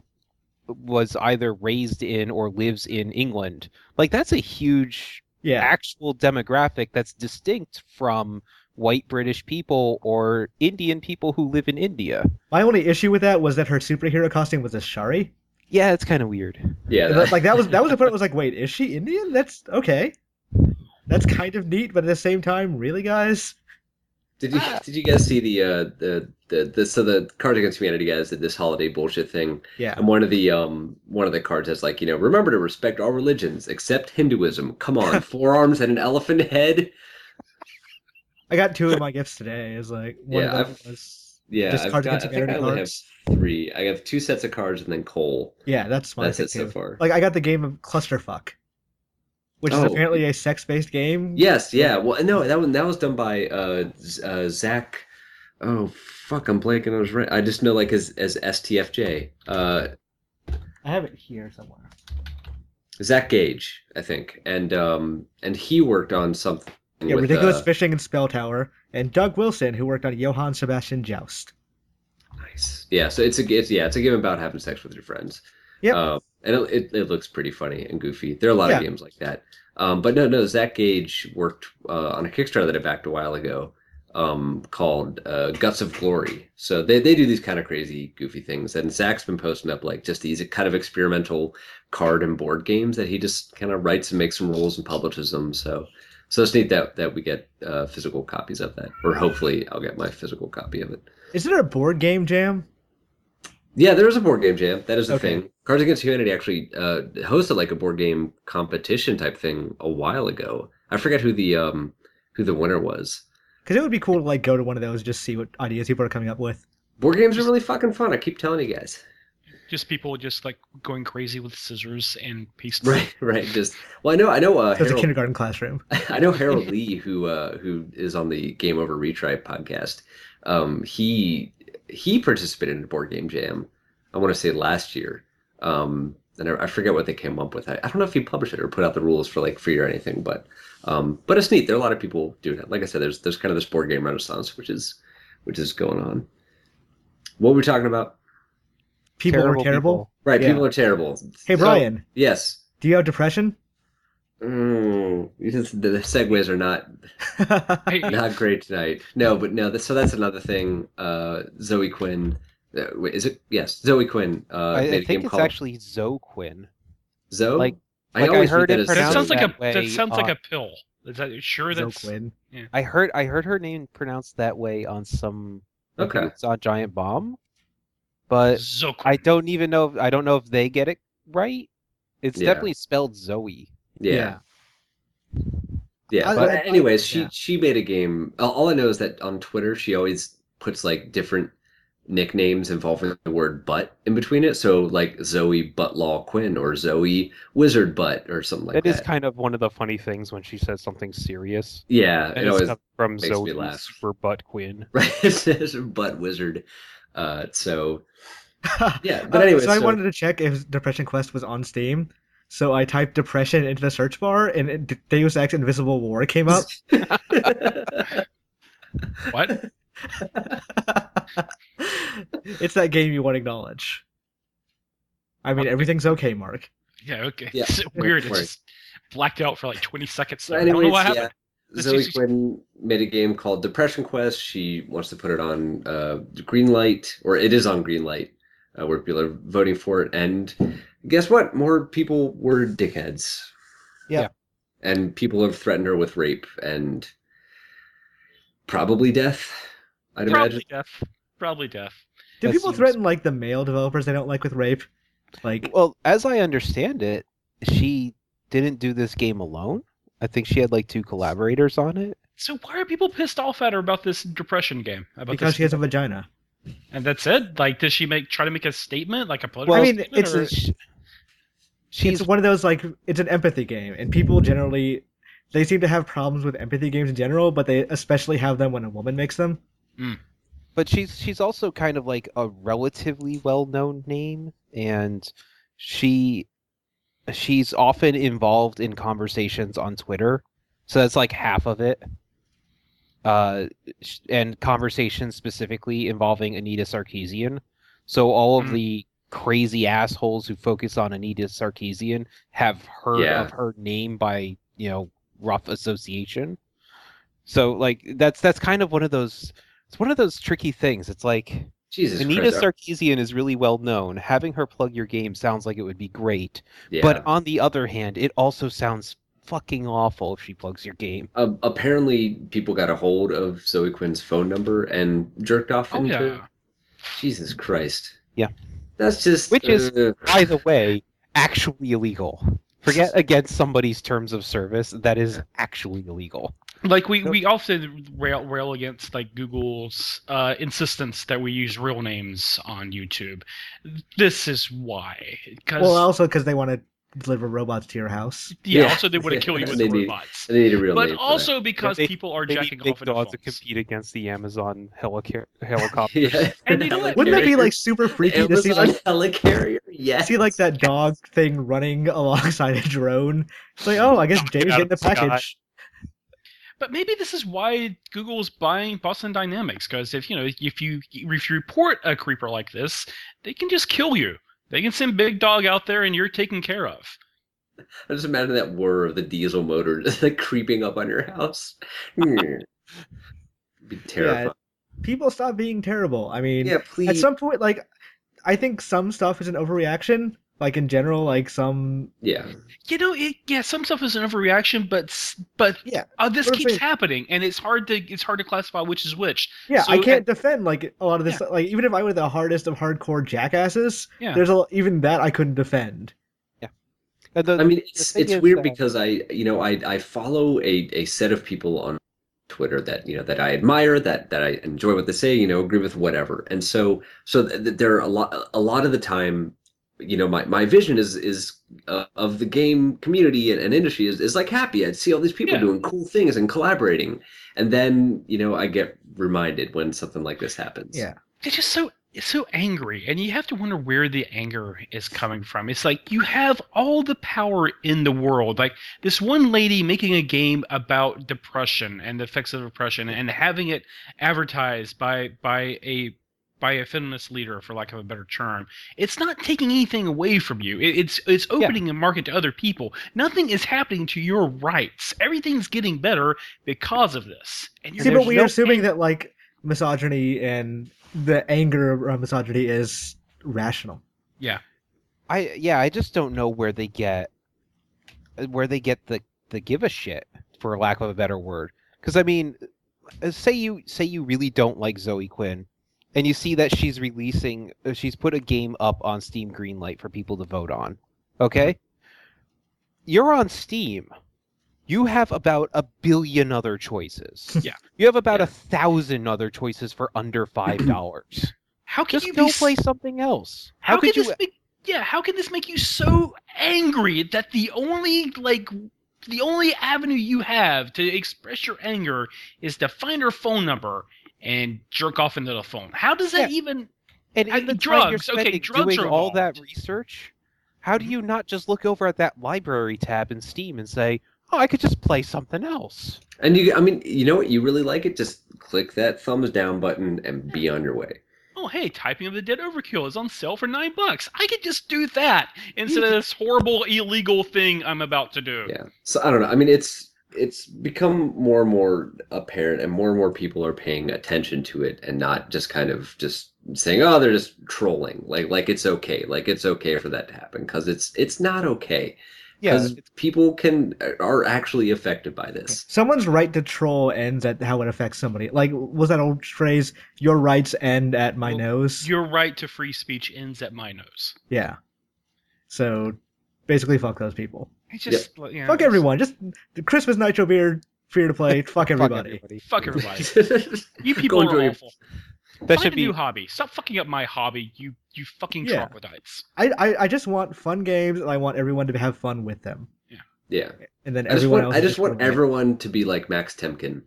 was either raised in or lives in England, like that's a huge Yeah, actual demographic that's distinct from white British people or Indian people who live in India. My only issue with that was that her superhero costume was a Shari. Yeah, it's kind of weird. Yeah, that... like that was that was the part that was like, wait, is she Indian? That's okay. That's kind of neat, but at the same time, really, guys. Did you did you guys see the uh the the, the so the Cards Against Humanity guys did this holiday bullshit thing? Yeah. And one of the um one of the cards has like, you know, remember to respect all religions except Hinduism. Come on, four arms and an elephant head. I got two of my gifts today. Is like one Yeah, of them I've, was yeah, just I've Cards got, Against I think I Humanity only cards. have three. I have two sets of cards and then Cole. Yeah, that's my That's pick it so too. far. Like I got the game of Clusterfuck, which is Oh. apparently a sex-based game. Yes, yeah. Well, no, that one that was done by uh, Z- uh Zach. Oh fuck, I'm blanking on his right. I just know like as as S T F J. Uh, I have it here somewhere. Zach Gage, I think, and um and he worked on something. Yeah, with, Ridiculous uh, Fishing and Spell Tower, and Doug Wilson, who worked on Johann Sebastian Joust. Nice. Yeah, so it's a it's yeah it's a game about having sex with your friends. Yep. Uh, and it, it it looks pretty funny and goofy. There are a lot Yeah. of games like that. Um, but no, no, Zach Gage worked uh, on a Kickstarter that I backed a while ago, um, called uh, Guts of Glory. So they they do these kind of crazy, goofy things. And Zach's been posting up like just these kind of experimental card and board games that he just kind of writes and makes some rules and publishes them. So. So it's neat that, that we get uh, physical copies of that, or hopefully I'll get my physical copy of it. Is there a board game jam? Yeah, there is a board game jam. That is the Okay. thing. Cards Against Humanity actually uh, hosted like a board game competition type thing a while ago. I forget who the um who the winner was. Because it would be cool to like go to one of those, just see what ideas people are coming up with. Board games are really fucking fun. I keep telling you guys. Just people just like going crazy with scissors and paste. Right, right. Just well, I know, I know. Uh, It's a Harold, kindergarten classroom. I know Harold Lee, who uh, who is on the Game Over Retry podcast. Um, he he participated in a board game jam. I want to say last year, um, and I, I forget what they came up with. I, I don't know if he published it or put out the rules for like free or anything, but um, but it's neat. There are a lot of people doing it. Like I said, there's there's kind of this board game renaissance, which is which is going on. What were we talking about? People are terrible. people. Right, Yeah. people are terrible. Hey, So- Brian, Yes. do you have depression? Mm, the the segues are not Hey, not great tonight. No, but no. So that's another thing. Uh, Zoe Quinn. Uh, wait, is it? Yes, Zoe Quinn. Uh, I, made I a game think it's called actually Zoquin. Zoe. like- I like I always heard read it as that pronounced sounds Zoe. like a that way, that sounds like uh, a pill. Is that sure? Zoe That's Quinn. I heard I heard her name pronounced that way on some. I think Okay. It's on Giant Bomb, but Zoquin. I don't even know. If, I don't know if they get it right. It's Yeah. definitely spelled Zoe. Yeah. Yeah. I- But I- anyways, she yeah. she made a game. All all I know is that on Twitter she always puts like different nicknames involving the word butt in between it. So like Zoe Buttlaw Quinn or Zoe Wizard Butt or something like That that. is kind of one of the funny things when she says something serious. Yeah, And it it's always come from makes me Zoe laugh. Super Butt Quinn. right. It says butt wizard. Uh, so yeah. But Uh, anyway, so I so- wanted to check if Depression Quest was on Steam. So I typed depression into the search bar, and it- Deus Ex Invisible War came up. What? It's that game you won't acknowledge. I mean, everything's okay, Mark. Yeah. Okay. Yeah. It's weird. Don't It's worry. just blacked out for like twenty seconds. So I don't know anyways, what yeah, happened. This Zoe is- Quinn made a game called Depression Quest. She wants to put it on uh, Greenlight, or it is on Greenlight, uh, where people are voting for it. And guess what? More people were dickheads. Yeah. Yeah. And people have threatened her with rape and probably death, I'd Probably imagine. death. Probably death. Do That people seems- threaten like the male developers they don't like with rape? Like, Well, as I understand it, she didn't do this game alone. I think she had like two collaborators on it. So why are people pissed off at her about this depression game? About because this, she has a vagina. and that's it. Like, does she make try to make a statement, like a political Well, I mean, statement? it's or- a- Sh- She's It's one of those like it's an empathy game, and people generally they seem to have problems with empathy games in general, but they especially have them when a woman makes them. but she's she's also kind of like a relatively well-known name, and she she's often involved in conversations on Twitter, so that's like half of it. Uh, sh- and conversations specifically involving Anita Sarkeesian. So all of Mhm. the crazy assholes who focus on Anita Sarkeesian have heard Yeah. of her name by, you know, rough association. So like that's that's kind of one of those it's one of those tricky things. It's like Jesus Anita Christ. Sarkeesian is really well known. Having her plug your game sounds like it would be great. Yeah. But on the other hand, it also sounds fucking awful if she plugs your game. Uh, apparently, people got a hold of Zoe Quinn's phone number and jerked off Oh into. yeah. Jesus Christ. Yeah. That's just. Which is, uh, by the way, actually illegal. Forget against somebody's terms of service. That is actually illegal. Like we, we often rail rail against like Google's uh, insistence that we use real names on YouTube. This is why. Cause, Well, also because they want to deliver robots to your house. yeah, Yeah. also they want to kill you with They the need- robots. they need a real But name for also because They- people are They jacking need big off in their dogs to phones. compete against the Amazon helicar- that. helicopter. Yeah. And you know what? Wouldn't that be Helicarrier. like super freaky to see Amazon like helicarrier? Yes. see like that dog thing running alongside a drone? It's like, oh, I guess Oh, Dave's out getting the of the sky. package. But maybe this is why Google's buying Boston Dynamics, because if you know if you if you report a creeper like this, they can just kill you. They can send Big Dog out there, and you're taken care of. I just imagine that whir of the diesel motor just like creeping up on your house. Hmm. Be terrifying. People stop being terrible. I mean, Yeah, please. at some point, like, I think some stuff is an overreaction. Like in general, like some Yeah. You know, it, yeah, some stuff is an overreaction, but s- but Yeah, uh, this but I'm keeps saying- happening, and it's hard to it's hard to classify which is which. yeah. So I can't at- defend like a lot of this. Like even if I were the hardest of hardcore jackasses, Yeah. there's a even that I couldn't defend. And the- I mean, the it's thing it's is weird that- because I, you know, I I follow a, a set of people on Twitter that you know that I admire, that that I enjoy what they say, you know, agree with whatever, and so so th- th- there are a lot a lot of the time, you know, my, my vision is is uh, of the game community and, and industry is, is like happy. I see all these people Yeah. doing cool things and collaborating, and then you know I get reminded when something like this happens. Yeah. It's just so it's so angry, and you have to wonder where the anger is coming from. It's like you have all the power in the world. Like this one lady making a game about depression and the effects of depression, and having it advertised by by a by a feminist leader, for lack of a better term. It's not taking anything away from you. It, it's it's opening a market to other people. Nothing is happening to your rights. Everything's getting better because of this. And you're See, but there's we're no assuming that like misogyny and the anger around misogyny is rational. I yeah, I just don't know where they get where they get the the give a shit, for lack of a better word. Because I mean, uh, say you say you really don't like Zoe Quinn, and you see that she's releasing, uh, she's put a game up on Steam Greenlight for people to vote on. Okay, you're on Steam. You have about a billion other choices. Yeah. You have about Yeah. a thousand other choices for under five dollars. how can Just you go be play something else. How, How, could can you? this make yeah, how can this make you so angry that the only like the only avenue you have to express your anger is to find her phone number and jerk off into the phone? How does that Yeah. even And I- in the time drugs, you're okay, spending drugs doing are all that involved. research, how do you not just look over at that library tab in Steam and say, "Oh, I could just play something else"? And you, I mean, you know what? You really like it? Just click that thumbs down button and be on your way. oh hey, Typing of the Dead Overkill is on sale for nine bucks. I could just do that instead of this horrible illegal thing I'm about to do. Yeah. So I don't know. I mean, it's it's become more and more apparent, and more and more people are paying attention to it, and not just kind of just saying, "Oh, they're just trolling." Like like it's okay. Like it's okay for that to happen because it's it's not okay. Yeah, Because people can are actually affected by this. Someone's right to troll ends at how it affects somebody. Like, was that old phrase, your rights end at my Well, nose? Your right to free speech ends at my nose. Yeah. So, basically, fuck those people. It's just you know, Fuck it's- everyone. Just the Christmas Nitro Beer, free to play. Fuck everybody. Fuck everybody. You people Go enjoy are your- awful. That Find should a be new hobby. Stop fucking up my hobby, you you fucking Yeah. troglodytes. I, I I just want fun games, and I want everyone to have fun with them. Yeah. And then I just everyone want else I is just want totally- everyone to be like Max Temkin.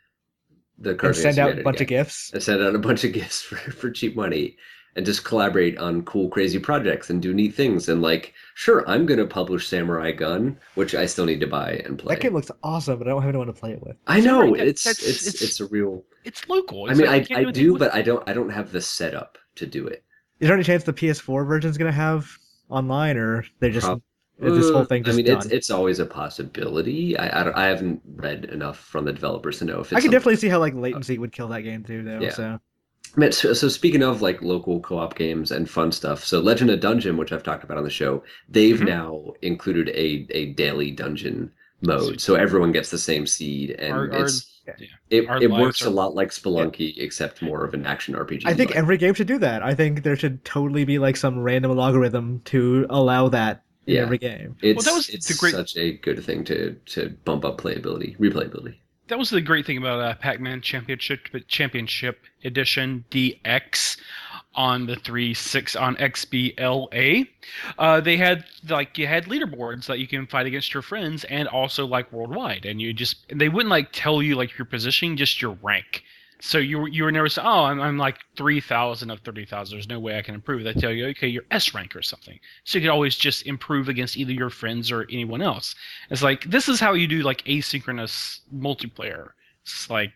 The and Cartoon send out a Humanity bunch guy. of gifts. And send out a bunch of gifts for, for cheap money and just collaborate on cool, crazy projects and do neat things. And like, sure, I'm going to publish Samurai Gun, which I still need to buy and play. That game looks awesome, but I don't have anyone to play it with. I know Samurai Gun, it's, that's- it's, it's- it's a real, It's local. I It's mean, like you I, can't I anything do, with- but I don't, I don't have the setup to do it. Is there any chance the P S four version is going to have online, or they just Prob- This whole Uh, thing I just mean, done. it's it's always a possibility. I, I, don't- I haven't read enough from the developers to know if it's I can something. definitely see how like latency would kill that game too, though. Yeah. So Man, so, so speaking of like local co-op games and fun stuff, so Legend of Dungeon, which I've talked about on the show, they've Mhm. now included a a daily dungeon mode, Sweet. so everyone gets the same seed, and Our- our- it's yeah. it, Our it lives works are- a lot like Spelunky, except more of an action R P G. I think like- every game should do that. I think there should totally be like some random logarithm to allow that in Yeah. every game. it's Well, that was it's the great- such a good thing to to bump up playability, replayability. That was the great thing about uh, Pac-Man Championship Championship Edition D X on the three six on X B L A. Uh, they had like you had leaderboards that you can fight against your friends and also like worldwide, and you just they wouldn't like tell you like your position, just your rank. So you were you were never saying, oh, I'm I'm like three thousand of thirty thousand. There's no way I can improve. They tell you, okay, you're S rank or something. So you could always just improve against either your friends or anyone else. It's like this is how you do like asynchronous multiplayer. It's like,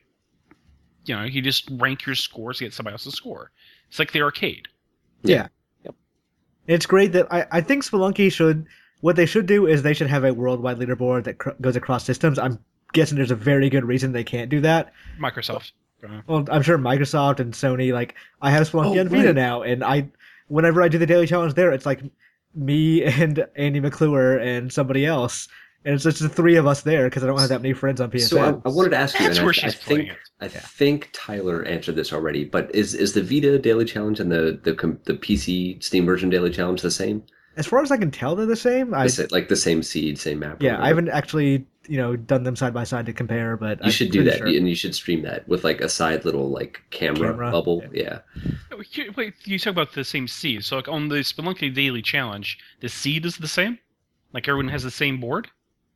you know, you just rank your scores against somebody else's score. It's like the arcade. Yeah. Yep. It's great that I, I think Spelunky should what they should do is they should have a worldwide leaderboard that cr- goes across systems. I'm guessing there's a very good reason they can't do that. Microsoft. Uh, Well, I'm sure Microsoft and Sony, like, I have Spelunky Oh, on Vita right. now, and I, whenever I do the daily challenge there, it's like me and Andy McClure and somebody else, and it's just the three of us there because I don't have that many friends on P S N. So I, I wanted to ask you, That's and where I, I she's playing think it. I Yeah. think Tyler answered this already, but is is the Vita Daily Challenge and the the com- the P C Steam version Daily Challenge the same? As far as I can tell, they're the same. I, The sa- like the same seed, same map. or yeah, I whatever? haven't actually, you know, done them side by side to compare, but You I'm should do pretty that, sure. and you should stream that with like a side little like camera, Camera, bubble. Yeah. oh, here- wait, you talk about the same seed. So like on the Spelunky Daily Challenge, the seed is the same? Like everyone has the same board?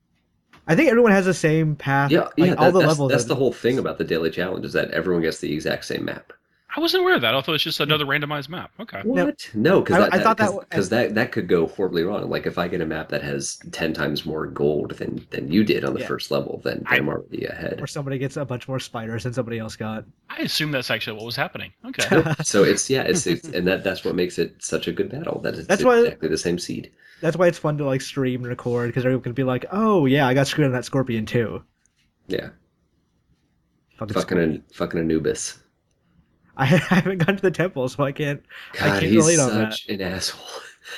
I think everyone has the same path. Yeah, like, yeah. all that- the that's levels. that's are- the whole thing about the Daily Challenge is that everyone gets the exact same map. I wasn't aware of that. I thought it was just another randomized map. Okay. What? No, because I- that, I that, thought that cause, w- 'cause that that could go horribly wrong. Like if I get a map that has ten times more gold than than you did on the Yeah. first level, then I- I'm already ahead. Or somebody gets a bunch more spiders than somebody else got. I assume that's actually what was happening. Okay. So it's yeah, it's, it's and that that's what makes it such a good battle. That it's That's why- exactly the same seed. That's why it's fun to like stream and record because everyone can be like, "Oh yeah, I got screwed on that scorpion too." Yeah, Fucking fucking scorpion. an, fucking Anubis. I haven't gone to the temple, so I can't. I God, can't he's relate on that. such an asshole.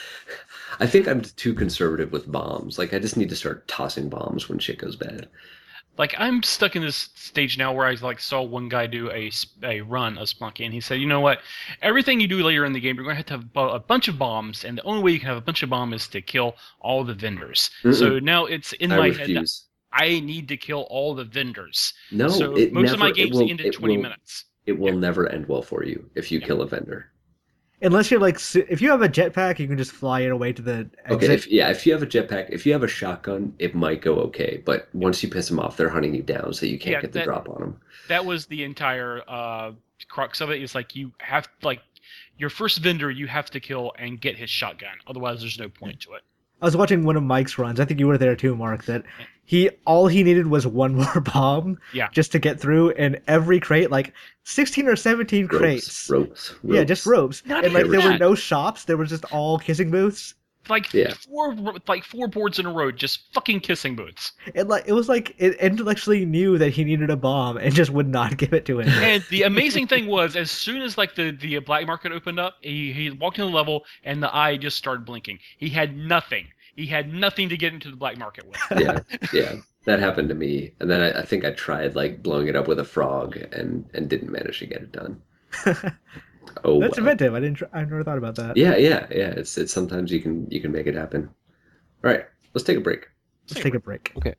I think I'm too conservative with bombs. Like I just need to start tossing bombs when shit goes bad. Like I'm stuck in this stage now where I like saw one guy do a, s- a run of Splunky, and he said, "You know what? Everything you do later in the game, you're going to have to have bu- a bunch of bombs, and the only way you can have a bunch of bombs is to kill all the vendors." Mm-mm. So now it's in I my head. that refuse. I need to kill all the vendors. No, so it most never, of my it games will, end in it twenty will- minutes. It will never end well for you if you Yeah. kill a vendor. Unless you're like, su- if you have a jetpack, you can just fly it away to the exit. Okay, if, yeah, if you have a jetpack, if you have a shotgun, it might go okay. But once you piss them off, they're hunting you down, so you can't Yeah, get the that- drop on them. That was the entire uh, crux of it. Is like you have like your first vendor you have to kill and get his shotgun. Otherwise, there's no point to it. I was watching one of Mike's runs. I think you were there too, Mark. That he all he needed was one more bomb, Yeah. just to get through. And every crate, like sixteen or seventeen Ropes, crates, ropes, yeah, ropes. just ropes. Not and like even there were that. no shops. There was just all kissing booths. Like Yeah. four, like four boards in a row, just fucking kissing booths. It like it was like it intellectually knew that he needed a bomb and just would not give it to him. And the amazing thing was, as soon as like the, the black market opened up, he, he walked in the level and the eye just started blinking. He had nothing. He had nothing to get into the black market with. Yeah, yeah, that happened to me. And then I, I think I tried like blowing it up with a frog and and didn't manage to get it done. Oh, That's well. inventive. I didn't. Tr- I never thought about that. Yeah, yeah, yeah. It's it's sometimes you can you can make it happen. All right, let's take a break. Let's take a break. Okay.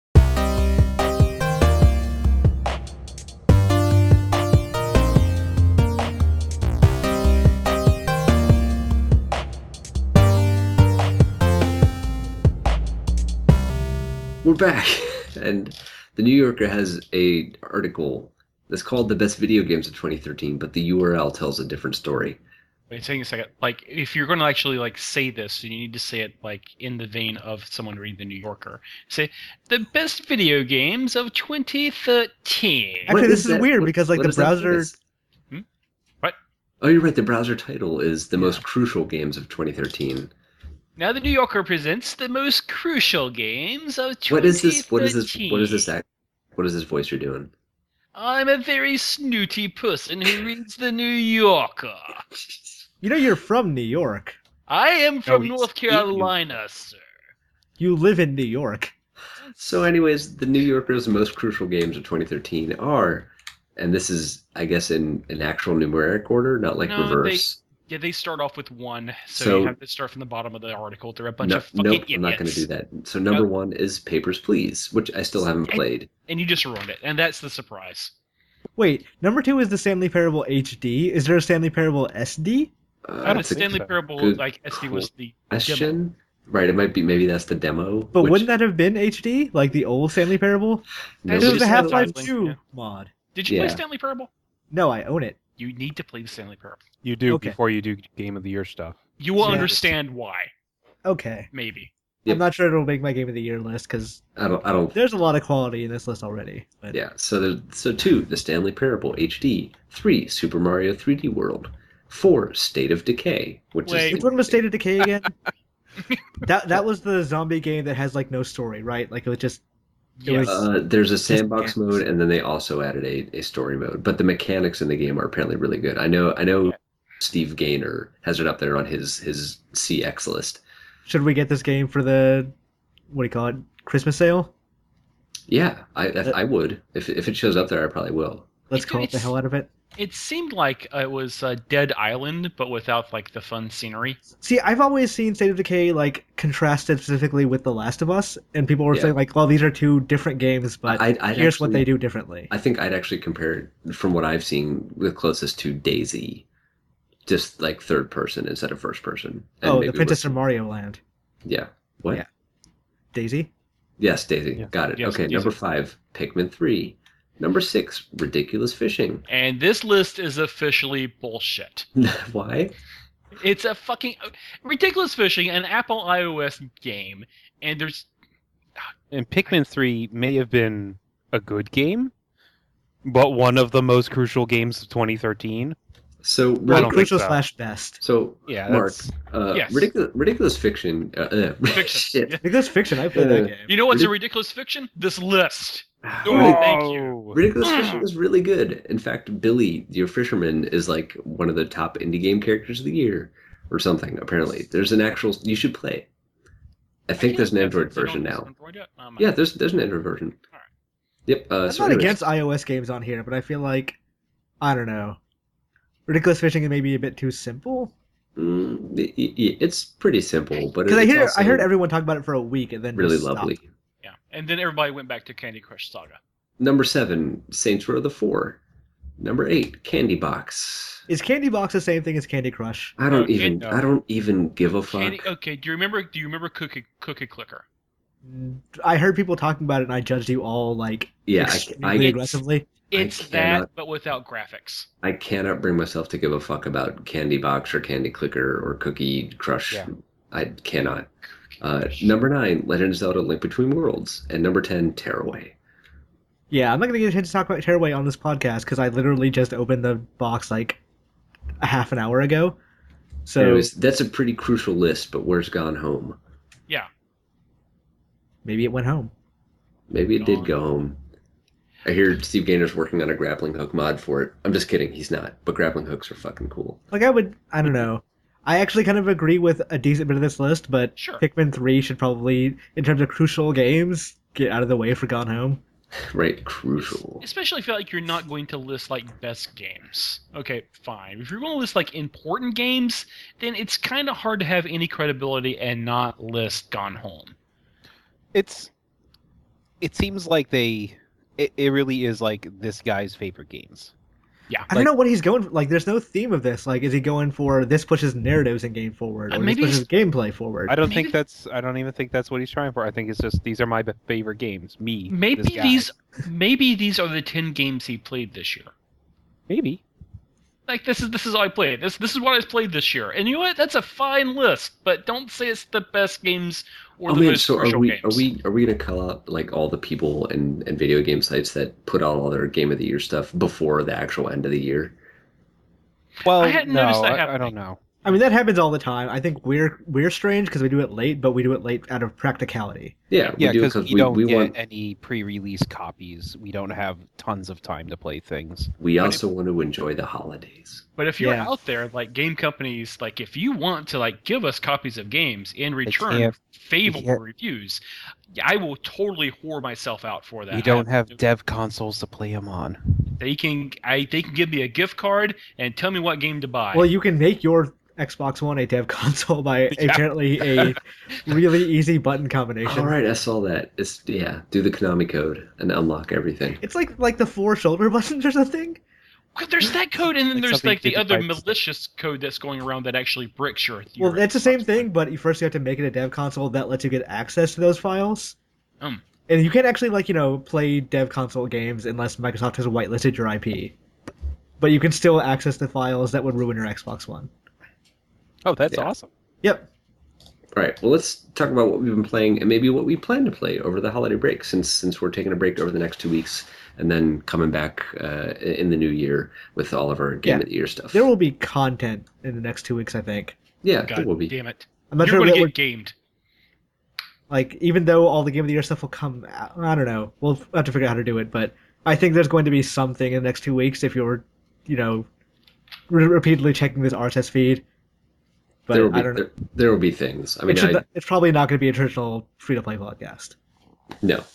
We're back, and the New Yorker has a article that's called "The Best Video Games of twenty thirteen," but the U R L tells a different story. Wait, hang a second. Like, if you're going to actually like say this, you need to say it like in the vein of someone reading the New Yorker. Say the best video games of twenty thirteen. Actually, What this is is that- weird what- because like what the is that browser. phrase? Hmm? What? Oh, you're right. The browser title is the most crucial games of twenty thirteen. Now the New Yorker presents the most crucial games of twenty thirteen. What is this? What is this? What is this act? What is this voice you're doing? I'm a very snooty person who reads the New Yorker. You know you're from New York. I am from he's North eating you. Carolina, sir. You live in New York. So, anyways, the New Yorker's most crucial games of twenty thirteen are, and this is, I guess, in an actual numeric order, not like No, reverse. Yeah, they start off with one, so, So- you have to start from the bottom of the article. They're a bunch No, of fucking nope, idiots. I'm not going to do that. So, number Nope. one is Papers, Please, which I still haven't And- played. And you just ruined it, and that's the surprise. Wait, number two is the Stanley Parable H D. Is there a Stanley Parable S D? Uh, How did that's a Stanley so. Parable, Good like, S D was the demo. question. Right, it might be. Maybe that's the demo. But which wouldn't that have been H D, like the old Stanley Parable? That's It nobody was the just said- Half-Life Half-Life, two yeah. mod. Did you play Yeah. Stanley Parable? No, I own it. You need to play the Stanley Parable. You do Okay. before you do Game of the Year stuff. You will Yeah. understand why, Okay. maybe. Yep. I'm not sure it'll make my Game of the Year list because I don't. I don't. there's a lot of quality in this list already. But Yeah. So there's so two, the Stanley Parable H D. Three, Super Mario three D World. Four, State of Decay, which Wait. is which one was State of Decay again? that that was the zombie game that has like no story, right? Like it was just It Yes. was- Uh, there's a sandbox mechanics. mode, and then they also added a, a story mode. But the mechanics in the game are apparently really good. I know. I know. Steve Gaynor has it up there on his his C X list. should we get this game for the what do you call it? Christmas sale? Yeah, I I, I would if if it shows up there, I probably will. Let's It- call it the it's- hell out of it. It seemed like it was uh, Dead Island, but without like the fun scenery. See, I've always seen State of Decay like contrasted specifically with The Last of Us, and people were Yeah. saying like, well, these are two different games, but I'd, I'd here's what actually- they do differently. I think I'd actually compare it, from what I've seen, the closest to Daisy, just like third person instead of first person. And Oh, maybe the Princess with- from Mario Land. Yeah. What? Yeah. Daisy? Yes, Daisy. Yeah. Got it. Yes, okay, Daisy. number five, Pikmin three. Number six, Ridiculous Fishing. And this list is officially bullshit. Why? It's a fucking ridiculous fishing, an Apple iOS game, and there's And Pikmin three may have been a good game, but one of the most crucial games of twenty thirteen. So, I Well, don't think crucial so. slash best. so Yeah, Mark, that's- uh, Yes. ridiculous, ridiculous Fiction. Uh, uh, Fiction. shit. Because fiction, I played Uh, that game. you know what's a Ridic- ridiculous fiction? This list. Ridic- Oh, thank you. Ridiculous Fishing is really good. In fact, Billy, your fisherman, is like one of the top indie game characters of the year, or something. Apparently, there's an actual. You should play it. I think there's an Android version now. Android yet? Um, Yeah, there's there's an Android version. Alright. Yep. Uh, I'm so not anyways, against iOS games on here, but I feel like I don't know. Ridiculous fishing is maybe a bit too simple. mm, it- it- it's pretty simple, but Because I it's hear also I heard everyone talk about it for a week and then really just stopped. lovely. Yeah, and then everybody went back to Candy Crush Saga. Number seven, Saints Row the Four. Number eight, Candy Box. Is Candy Box the same thing as Candy Crush? I don't Okay, even no. I don't even give a fuck. Candy, okay, do you remember? Do you remember Cookie Cookie Clicker? I heard people talking about it and I judged you all like Yeah, I, extremely I, It's- aggressively. It's that, cannot- but without graphics. I cannot bring myself to give a fuck about Candy Box or Candy Clicker or Cookie Crush. Yeah. I cannot. Uh, number nine, Legend of Zelda: Link Between Worlds, and number ten, Tearaway. Yeah, I'm not gonna get a chance to talk about Tearaway on this podcast because I literally just opened the box like a half an hour ago. So Anyways, that's a pretty crucial list. But where's Gone Home? Yeah, maybe it went home. Maybe it Gone. did go home. I hear Steve Gaynor's working on a grappling hook mod for it. I'm just kidding, he's not. But grappling hooks are fucking cool. Like I would, I don't know. I actually kind of agree with a decent bit of this list, but Sure. Pikmin three should probably, in terms of crucial games, get out of the way for Gone Home. Right, crucial. especially if like you're not going to list like best games. Okay, fine. If you're going to list like important games, then it's kind of hard to have any credibility and not list Gone Home. It's. It seems like they. It, it really is like this guy's favorite games. Yeah, I Like- don't know what he's going for. Like, there's no theme of this. Like, is he going for this pushes narratives and game forward, Uh, or maybe this pushes gameplay forward? I don't Maybe- think that's. I don't even think that's what he's trying for. I think it's just these are my b- favorite games. Me. maybe this guy. these maybe these are the ten games he played this year. Maybe. Like this is this is all I played. This this is what I played this year. And you know what? That's a fine list, but don't say it's the best games or Oh the man, most so are crucial we games. are we are we gonna call out like all the people and, and video game sites that put out all their game of the year stuff before the actual end of the year? Well, I hadn't no, noticed that I, I happening. don't know. I mean, that happens all the time. I think we're we're strange because we do it late, but we do it late out of practicality. Yeah, we Yeah, do because because we, we, don't we get want. any pre-release copies. We don't have tons of time to play things. We also want to enjoy the holidays. But if you're Yeah. out there, like game companies, like if you want to like give us copies of games in return can't- favorable can't- reviews, I will totally whore myself out for that. We don't I- have dev consoles to play them on. They can, I they can give me a gift card and tell me what game to buy. Well, you can make your Xbox One a dev console by Yeah. apparently a really easy button combination. All right, I saw that. It's yeah, do the Konami code and unlock everything. It's like like the four shoulder buttons or something. Well, there's that code, and then Like there's something like the other digitized. malicious code that's going around that actually bricks your. your Well, that's the same Xbox thing, One. but you first you have to make it a dev console that lets you get access to those files. Um. And you can't actually like you know play dev console games unless Microsoft has whitelisted your I P. But you can still access the files that would ruin your Xbox One. Oh, that's Yeah. awesome. Yep. All right, well, let's talk about what we've been playing and maybe what we plan to play over the holiday break, since since we're taking a break over the next two weeks and then coming back uh, in the new year with all of our Game Yeah. of the Year stuff. There will be content in the next two weeks, I think. yeah, God there will be. damn it! I'm not You're sure going what to we're get gamed. like even though all the Game of the Year stuff will come out, I don't know. We'll have to figure out how to do it, but I think there's going to be something in the next two weeks if you're, you know, re- repeatedly checking this R S S feed. But there will be I don't know. there, there will be things. I mean, It should I, not- it's probably not going to be a traditional free to play podcast. no,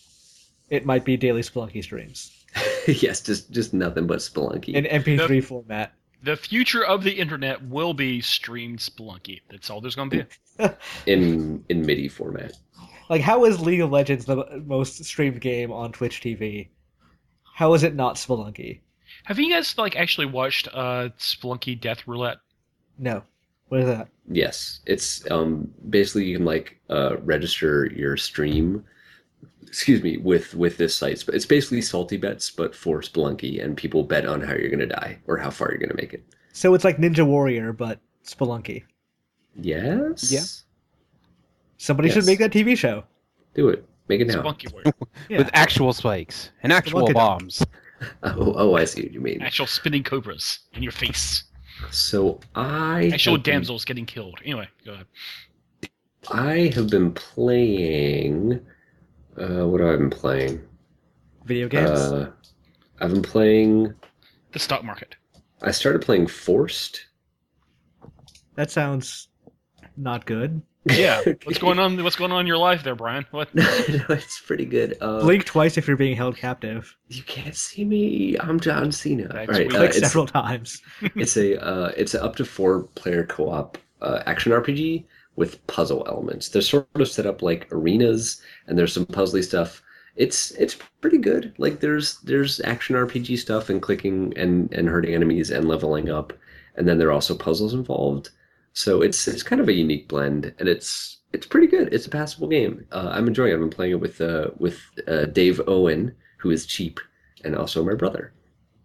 It might be daily Spelunky streams yes, just just nothing but Spelunky. in M P three format. The future of the internet will be streamed Spelunky. That's all there's going to be. in in MIDI format. Like, how is League of Legends the most streamed game on Twitch T V? How is it not Spelunky? Have you guys like actually watched uh, Spelunky Death Roulette? No. What is that? Yes, it's um basically you can like uh register your stream, excuse me, with with this site. But it's basically salty bets, but for Spelunky, and people bet on how you're gonna die or how far you're gonna make it. So it's like Ninja Warrior, but Spelunky. Yes. Yeah. Somebody should Yes. make that T V show. Do it. Make it now. Spelunky Warrior. Yeah. With actual spikes and actual Spelunky. bombs. Oh, oh, I see what you mean. Actual spinning cobras in your face. So I Actual have been- damsels getting killed. Anyway, go ahead. I have been playing. Uh, what have I been playing? Video games. Uh, I've been playing. The stock market. I started playing Forced. That sounds not good. Yeah. What's going on? What's going on in your life there, Brian? What? No, it's pretty good. Uh, Blink twice if you're being held captive. You can't see me. I'm John Cena. That's All right, weird. uh, Like it's, several times. it's a uh, it's an up to four player co op uh, action R P G with puzzle elements. They're sort of set up like arenas, and there's some puzzly stuff. It's it's pretty good. Like there's there's action R P G stuff and clicking and and hurting enemies and leveling up, and then there are also puzzles involved. So it's it's kind of a unique blend, and it's it's pretty good. It's a passable game. Uh, I'm enjoying it. I've been playing it with uh, with uh, Dave Owen, who is cheap, and also my brother.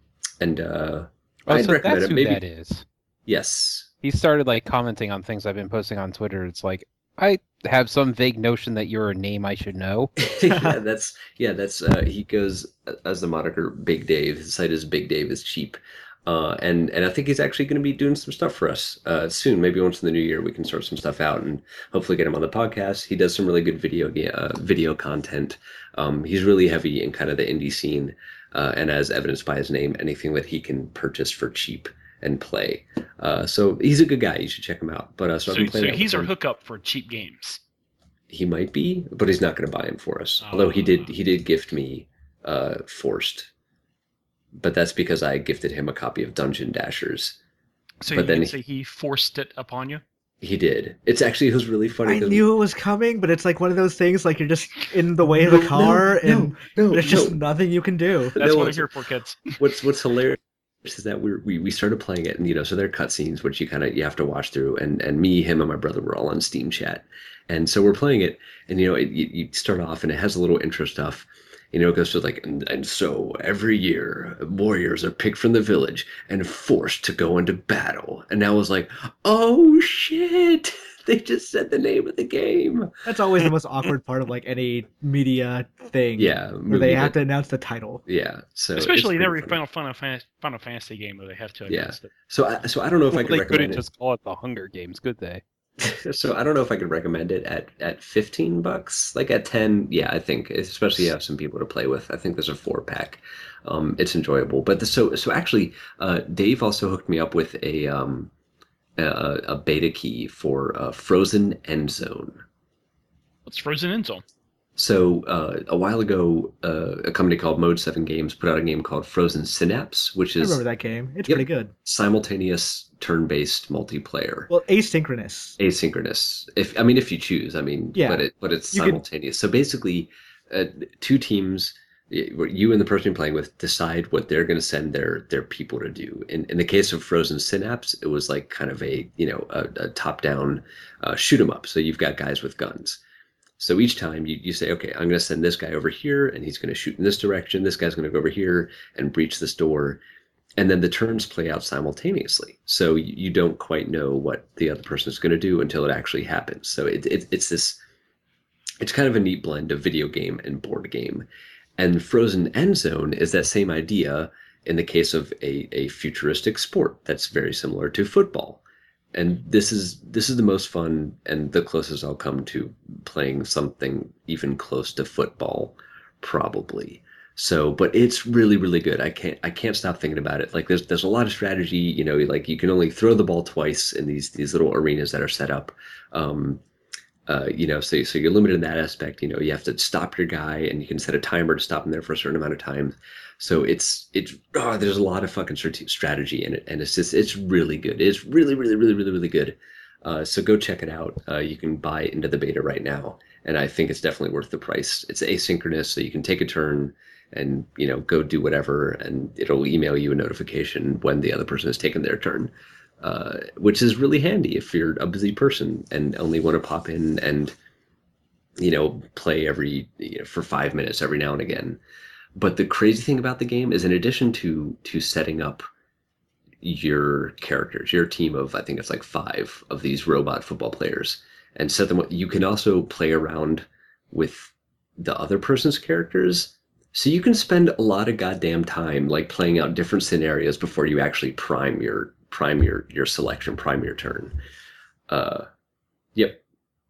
And uh, Oh, I'd so recommend that's it. who Maybe that is. yes, He started like commenting on things I've been posting on Twitter. It's like I have some vague notion that you're a name I should know. yeah, that's yeah, that's uh, he goes as the moniker Big Dave. His site is Big Dave is cheap. Uh, and and I think he's actually going to be doing some stuff for us uh, soon. Maybe once in the new year we can sort some stuff out and hopefully get him on the podcast. He does some really good video uh, video content. Um, he's really heavy in kind of the indie scene, uh, and as evidenced by his name, anything that he can purchase for cheap and play. Uh, so he's a good guy. You should check him out. But uh, so, So, I've been so playing that he's with our him. hookup for cheap games. He might be, but he's not going to buy him for us. Although he did he did gift me uh, Forced. But that's because I gifted him a copy of Dungeon Dashers. So But you then can he- say he forced it upon you. He did. It's actually it was really funny. I 'cause- knew it was coming, but it's like one of those things like you're just in the way of the No, car no, and no, there's just no. nothing you can do. That's No, what I'm it's- here for, kids. What's what's hilarious is that we we we started playing it, and you know, so there are cutscenes which you kind of you have to watch through, and and me, him, and my brother were all on Steam Chat, and so we're playing it, and you know, it, you, you start off and it has a little intro stuff. You know, it goes to like, and, and so every year, warriors are picked from the village and forced to go into battle. And I was like, oh shit, they just said the name of the game. That's always the most awkward part of like any media thing. Yeah, where they movie have that- to announce the title. Yeah, so it's Especially in pretty every funny. Final, Final, Fan- Final Fantasy game where they have to Yeah. announce it. So I, so I don't know if Well, I could they recommend couldn't it. just call it the Hunger Games, could they? So I don't know if I could recommend it at at fifteen bucks. Like at ten, yeah, I think, especially if you have some people to play with. I think there's a four pack. Um, it's enjoyable. But the, so so actually, uh, Dave also hooked me up with a um a, a beta key for uh, Frozen End Zone. What's Frozen End Zone? So uh, a while ago, uh, a company called Mode Seven Games put out a game called Frozen Synapse, which I is remember that game. It's Yep. pretty good. simultaneous turn-based multiplayer. Well, asynchronous. Asynchronous, if I mean if you choose, I mean, Yeah. but it but it's You could- simultaneous. So basically, uh, two teams, y- you and the person you're playing with, decide what they're going to send their their people to do. In in the case of Frozen Synapse, it was like kind of a you know a, a top-down uh, shoot 'em up. So you've got guys with guns. So each time you, you say, okay, I'm going to send this guy over here, and he's going to shoot in this direction. This guy's going to go over here and breach this door. And then the turns play out simultaneously. So you, you don't quite know what the other person is going to do until it actually happens. So it, it, it's this, it's kind of a neat blend of video game and board game. And Frozen End Zone is that same idea in the case of a, a futuristic sport that's very similar to football. And this is this is the most fun and the closest I'll come to playing something even close to football, probably. So, but it's really, really good. I can't I can't stop thinking about it. Like there's there's a lot of strategy. You know, like you can only throw the ball twice in these these little arenas that are set up. Um, uh, you know, so so you're limited in that aspect. You know, you have to stop your guy, and you can set a timer to stop him there for a certain amount of time. So it's it's oh, there's a lot of fucking strate- strategy in it, and it's just it's really good. It's really really really really really good. Uh, so go check it out. Uh, you can buy into the beta right now, and I think it's definitely worth the price. It's asynchronous, so you can take a turn and you know go do whatever, and it'll email you a notification when the other person has taken their turn, uh, which is really handy if you're a busy person and only want to pop in and you know play every you know, for five minutes every now and again. But the crazy thing about the game is, in addition to to setting up your characters, your team of I think it's like five of these robot football players, and set them, you can also play around with the other person's characters. So you can spend a lot of goddamn time like playing out different scenarios before you actually prime your prime your your selection, prime your turn. Uh, yep.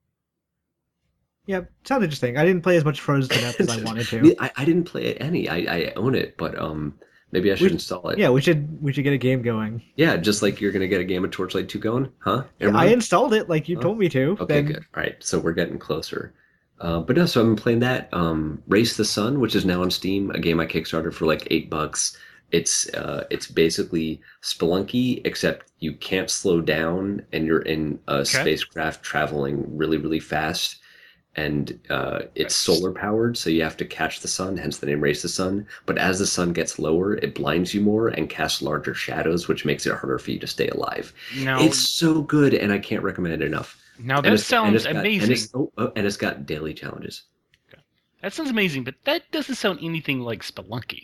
Yeah, sounds interesting. I didn't play as much Frozen Synapse as I wanted to. I, I didn't play any. I, I own it, but um, maybe I should We- install it. Yeah, we should we should get a game going. Yeah, just like you're gonna get a game of Torchlight two going, huh? I Emerald? installed it like you Oh, told me to. Okay, then good. All right, so we're getting closer. Uh, but no, so I've been playing that. Um, Race the Sun, which is now on Steam, a game I kickstarted for like eight bucks. It's uh, it's basically Spelunky, except you can't slow down, and you're in a spacecraft traveling really, really fast. And uh, it's solar powered, so you have to catch the sun, hence the name Race the Sun. But as the sun gets lower, it blinds you more and casts larger shadows, which makes it harder for you to stay alive. Now, It's so good, and I can't recommend it enough. now And that it's- and sounds it's got- and amazing. it's- oh, oh, and it's got daily challenges. That sounds amazing, but that doesn't sound anything like Spelunky.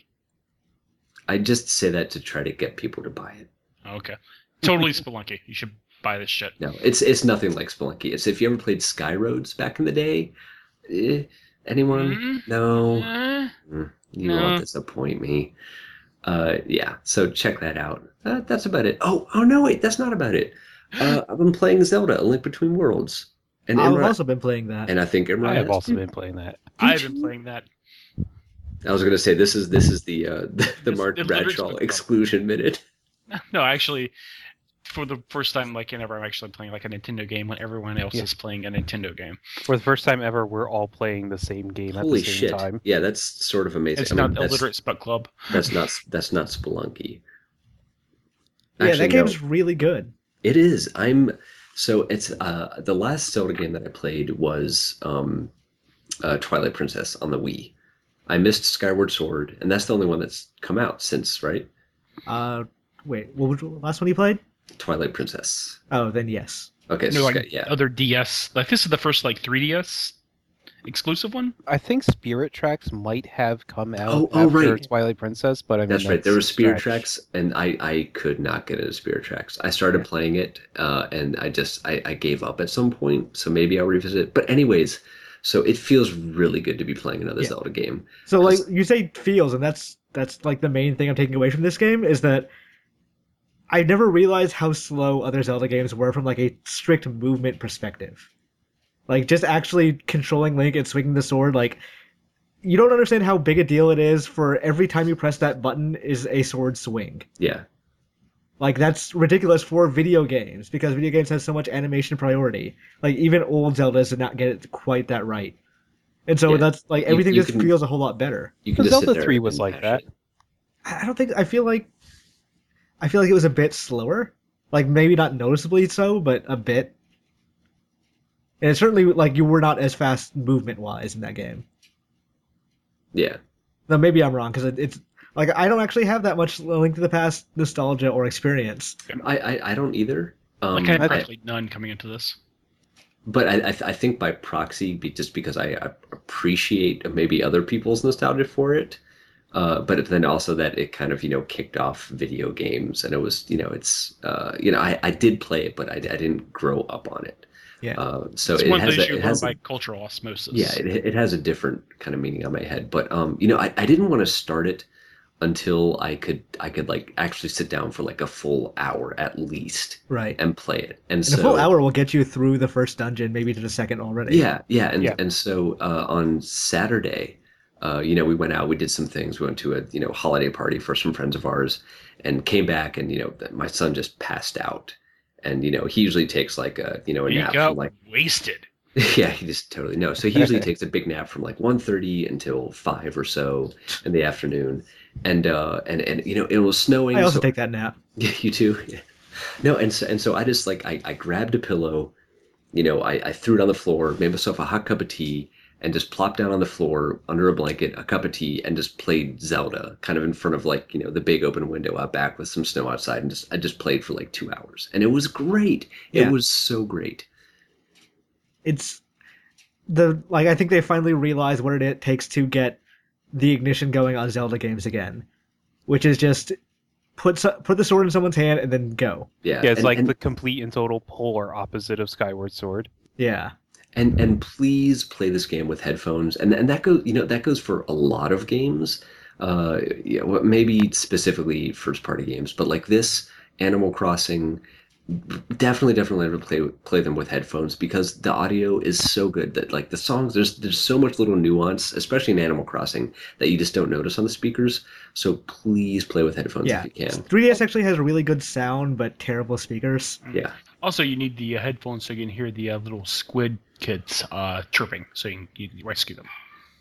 I just say that to try to get people to buy it. Okay. Totally Spelunky. You should buy this shit. No, it's it's nothing like Spelunky. It's if you ever played Skyroads back in the day. Eh, anyone? Mm, No. uh, Mm, you No. won't disappoint me. Uh, yeah, so check that out. Uh, that's about it. Oh, oh no, wait, that's not about it. Uh, I've been playing Zelda: A Link Between Worlds, and I've Imran, also been playing that. and I think Imran I have has also too. been playing that. I've been playing that. I was going to say this is this is the uh, the, the It's- Mark it's literally Bradshaw just- exclusion minute. No, actually, for the first time, like, ever, I'm actually playing like a Nintendo game when everyone else Yeah. is playing a Nintendo game. For the first time ever, we're all playing the same game Holy at the same shit! time. Yeah, that's sort of amazing. It's I mean, not that's, illiterate Sput Club. That's not that's not Spelunky. yeah, Actually, that no. game's really good. It is. I'm so it's uh the last Zelda game that I played was um uh, Twilight Princess on the Wii. I missed Skyward Sword, and that's the only one that's come out since, right? Uh, wait, what was the last one you played? Twilight Princess. Oh, then yes. Okay, No, so like Sky- yeah. other D S. Like this is the first like three D S exclusive one? I think Spirit Tracks might have come out Oh, oh, after right. Twilight Princess, but I mean That's right. There were that's Spirit stretch. Tracks, and I, I could not get into Spirit Tracks. I started Yeah. playing it, uh, and I just I, I gave up at some point. So maybe I'll revisit it. But anyways, so it feels really good to be playing another Yeah. Zelda game. So like 'Cause- you say feels, and that's that's like the main thing I'm taking away from this game is that I never realized how slow other Zelda games were from like a strict movement perspective. Like just actually controlling Link and swinging the sword, like you don't understand how big a deal it is for every time you press that button is a sword swing. Yeah, Like that's ridiculous for video games because video games have so much animation priority. Like even old Zeldas did not get it quite that right. And so Yeah. that's like You- everything you just can- feels a whole lot better. you can But just sit Zelda there three was and like mash that. it. I I don't think I feel like I feel like it was a bit slower. Like maybe not noticeably so, but a bit. And it's certainly like you were not as fast movement wise in that game. Yeah, Now maybe I'm wrong because it, it's like I don't actually have that much Link to the Past nostalgia or experience. I, I, I don't either. Um, Like I had I- practically none coming into this. but I, I, th- I think by proxy, be, just because I, I appreciate maybe other people's nostalgia for it, uh, but then also that it kind of you know kicked off video games, and it was you know it's uh, you know I, I did play it, but I, I didn't grow up on it. Yeah. Uh, so It's it one of has those a, you it learn has by a, cultural osmosis. yeah it, it has a different kind of meaning on my head. But um, you know I, I didn't want to start it until I could I could like actually sit down for like a full hour at least Right. and play it. And, And so a full hour will get you through the first dungeon, maybe to the second already. yeah, yeah, and Yeah. and so uh, on Saturday, uh, you know, we went out, we did some things. We went to a you know holiday party for some friends of ours, and came back, and you know, th- my son just passed out, and you know, he usually takes like a you know a He nap got from like wasted. yeah, he just totally no. So he usually takes a big nap from like one thirty until five or so in the afternoon, and uh, and and you know, it was snowing. I also so take that nap. yeah, you too. Yeah. No, and so and so I just like I, I grabbed a pillow, you know, I, I threw it on the floor, made myself a hot cup of tea, and just plopped down on the floor under a blanket, a cup of tea, and just played Zelda, kind of in front of like, you know, the big open window out back with some snow outside, and just I just played for like two hours. And it was great. Yeah. It was so great. It's the like I think they finally realized what it takes to get the ignition going on Zelda games again, which is just put so- put the sword in someone's hand and then go. Yeah. Yeah, it's and, like and, the complete and total polar opposite of Skyward Sword. Yeah. and and please play this game with headphones, and and that goes you know that goes for a lot of games, uh yeah, well, maybe specifically first party games, but like this Animal Crossing, definitely definitely ever play play them with headphones, because the audio is so good that like the songs, there's there's so much little nuance, especially in Animal Crossing, that you just don't notice on the speakers. So please play with headphones Yeah. if you can. three D S actually has really good sound but terrible speakers. Yeah. Also, you need the uh, headphones so you can hear the uh, little squid kids uh, chirping, so you can, you can rescue them.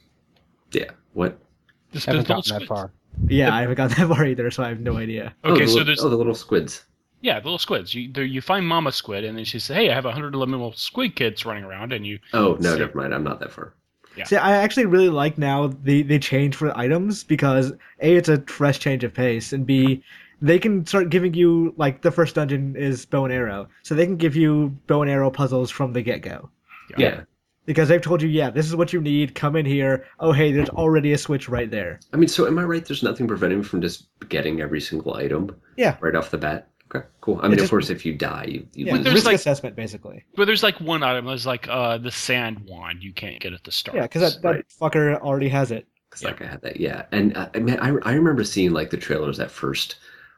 Yeah. What? Just Haven't those little gotten that squids. far. Yeah, I haven't got that far either, so I have no idea. Oh, Okay, the so li- there's oh the little squids. yeah, the little squids. You there, you find Mama Squid, and then she says, "Hey, I have one hundred eleven little squid kids running around," and you Oh no, So- never mind. I'm not that far. Yeah. See, I actually really like now the they change for items because A, it's a fresh change of pace, and B, they can start giving you like the first dungeon is bow and arrow, so they can give you bow and arrow puzzles from the get go. Yeah. Because they've told you, yeah, this is what you need. Come in here. Oh, hey, there's already a switch right there. I mean, so am I right? There's nothing preventing me from just getting every single item. Yeah. Right off the bat. Okay, cool. I mean, It's of just- course, if you die, you, you Yeah, lose. there's risk like- assessment basically. but there's like one item. There's like uh, the sand wand you can't get at the start. Yeah, because that, that Right. fucker already has it. Because like I had that, yeah. And uh, I mean, I, I remember seeing like the trailers at first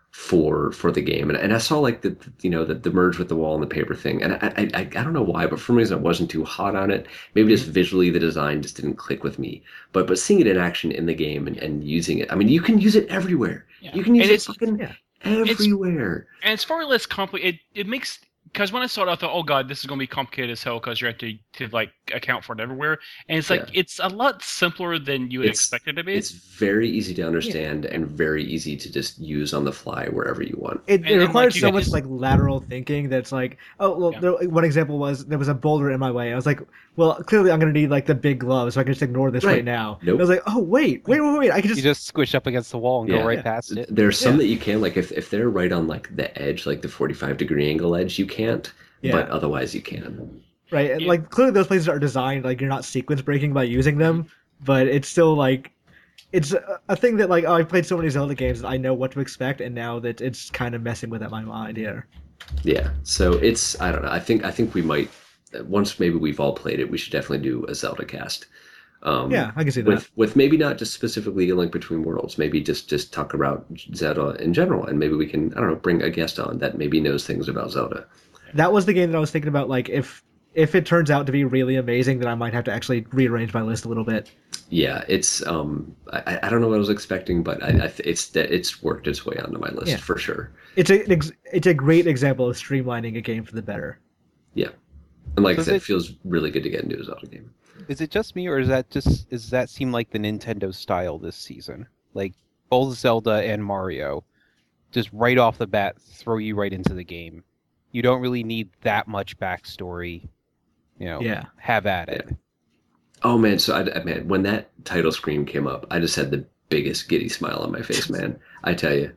for for the game, and, and I saw like the you know the, the merge with the wall and the paper thing, and I, I I I don't know why, but for some reason I wasn't too hot on it. Maybe just visually the design just didn't click with me. But but seeing it in action in the game and, and using it, I mean, you can use it everywhere. Yeah. You can use And it it's- fucking yeah. everywhere. And it's far less complicated. It, it makes because when I saw it, I thought, "Oh God, this is going to be complicated as hell," because you have to to like account for it everywhere. And it's like Yeah. it's a lot simpler than you would It's- expect it to be. It's very easy to understand and very easy to just use on the fly wherever you want. It, And- it and, like, requires you so can much just- like lateral thinking that's like, oh well. Yeah. There, one example was there was a boulder in my way. I was like, well, clearly I'm gonna need like the big gloves, so I can just ignore this right, Right. now. Nope. I was like, oh wait, wait, wait, wait. I can You just, just squish up against the wall and Yeah. go right Yeah. past it. There's some Yeah. that you can, like if, if they're right on like the edge, like the forty-five degree angle edge, you can't. yeah. But otherwise you can. right? And Yeah. like clearly those places are designed like you're not sequence breaking by using them, but it's still like it's a, a thing that like oh, I've played so many Zelda games that I know what to expect, and now that it's kind of messing with my mind here. Yeah. So it's I don't know. I think I think we might once maybe we've all played it. We should definitely do a Zelda cast. Um, Yeah, I can see that. with with maybe not just specifically a Link Between Worlds. Maybe just just talk about Zelda in general, and maybe we can I don't know bring a guest on that maybe knows things about Zelda. That was the game that I was thinking about. Like if if it turns out to be really amazing, then I might have to actually rearrange my list a little bit. Yeah, it's um I, I don't know what I was expecting, but I, I it's it's worked its way onto my list Yeah. for sure. It's a it's a great example of streamlining a game for the better. Yeah, and like I Does said, it- it feels really good to get into a Zelda game. Is it just me, or is that just does that seem like the Nintendo style this season? Like both Zelda and Mario, just right off the bat, throw you right into the game. You don't really need that much backstory. You know, Yeah. have at it. Yeah. Oh man, so I, I man, when that title screen came up, I just had the biggest giddy smile on my face, man. I tell you.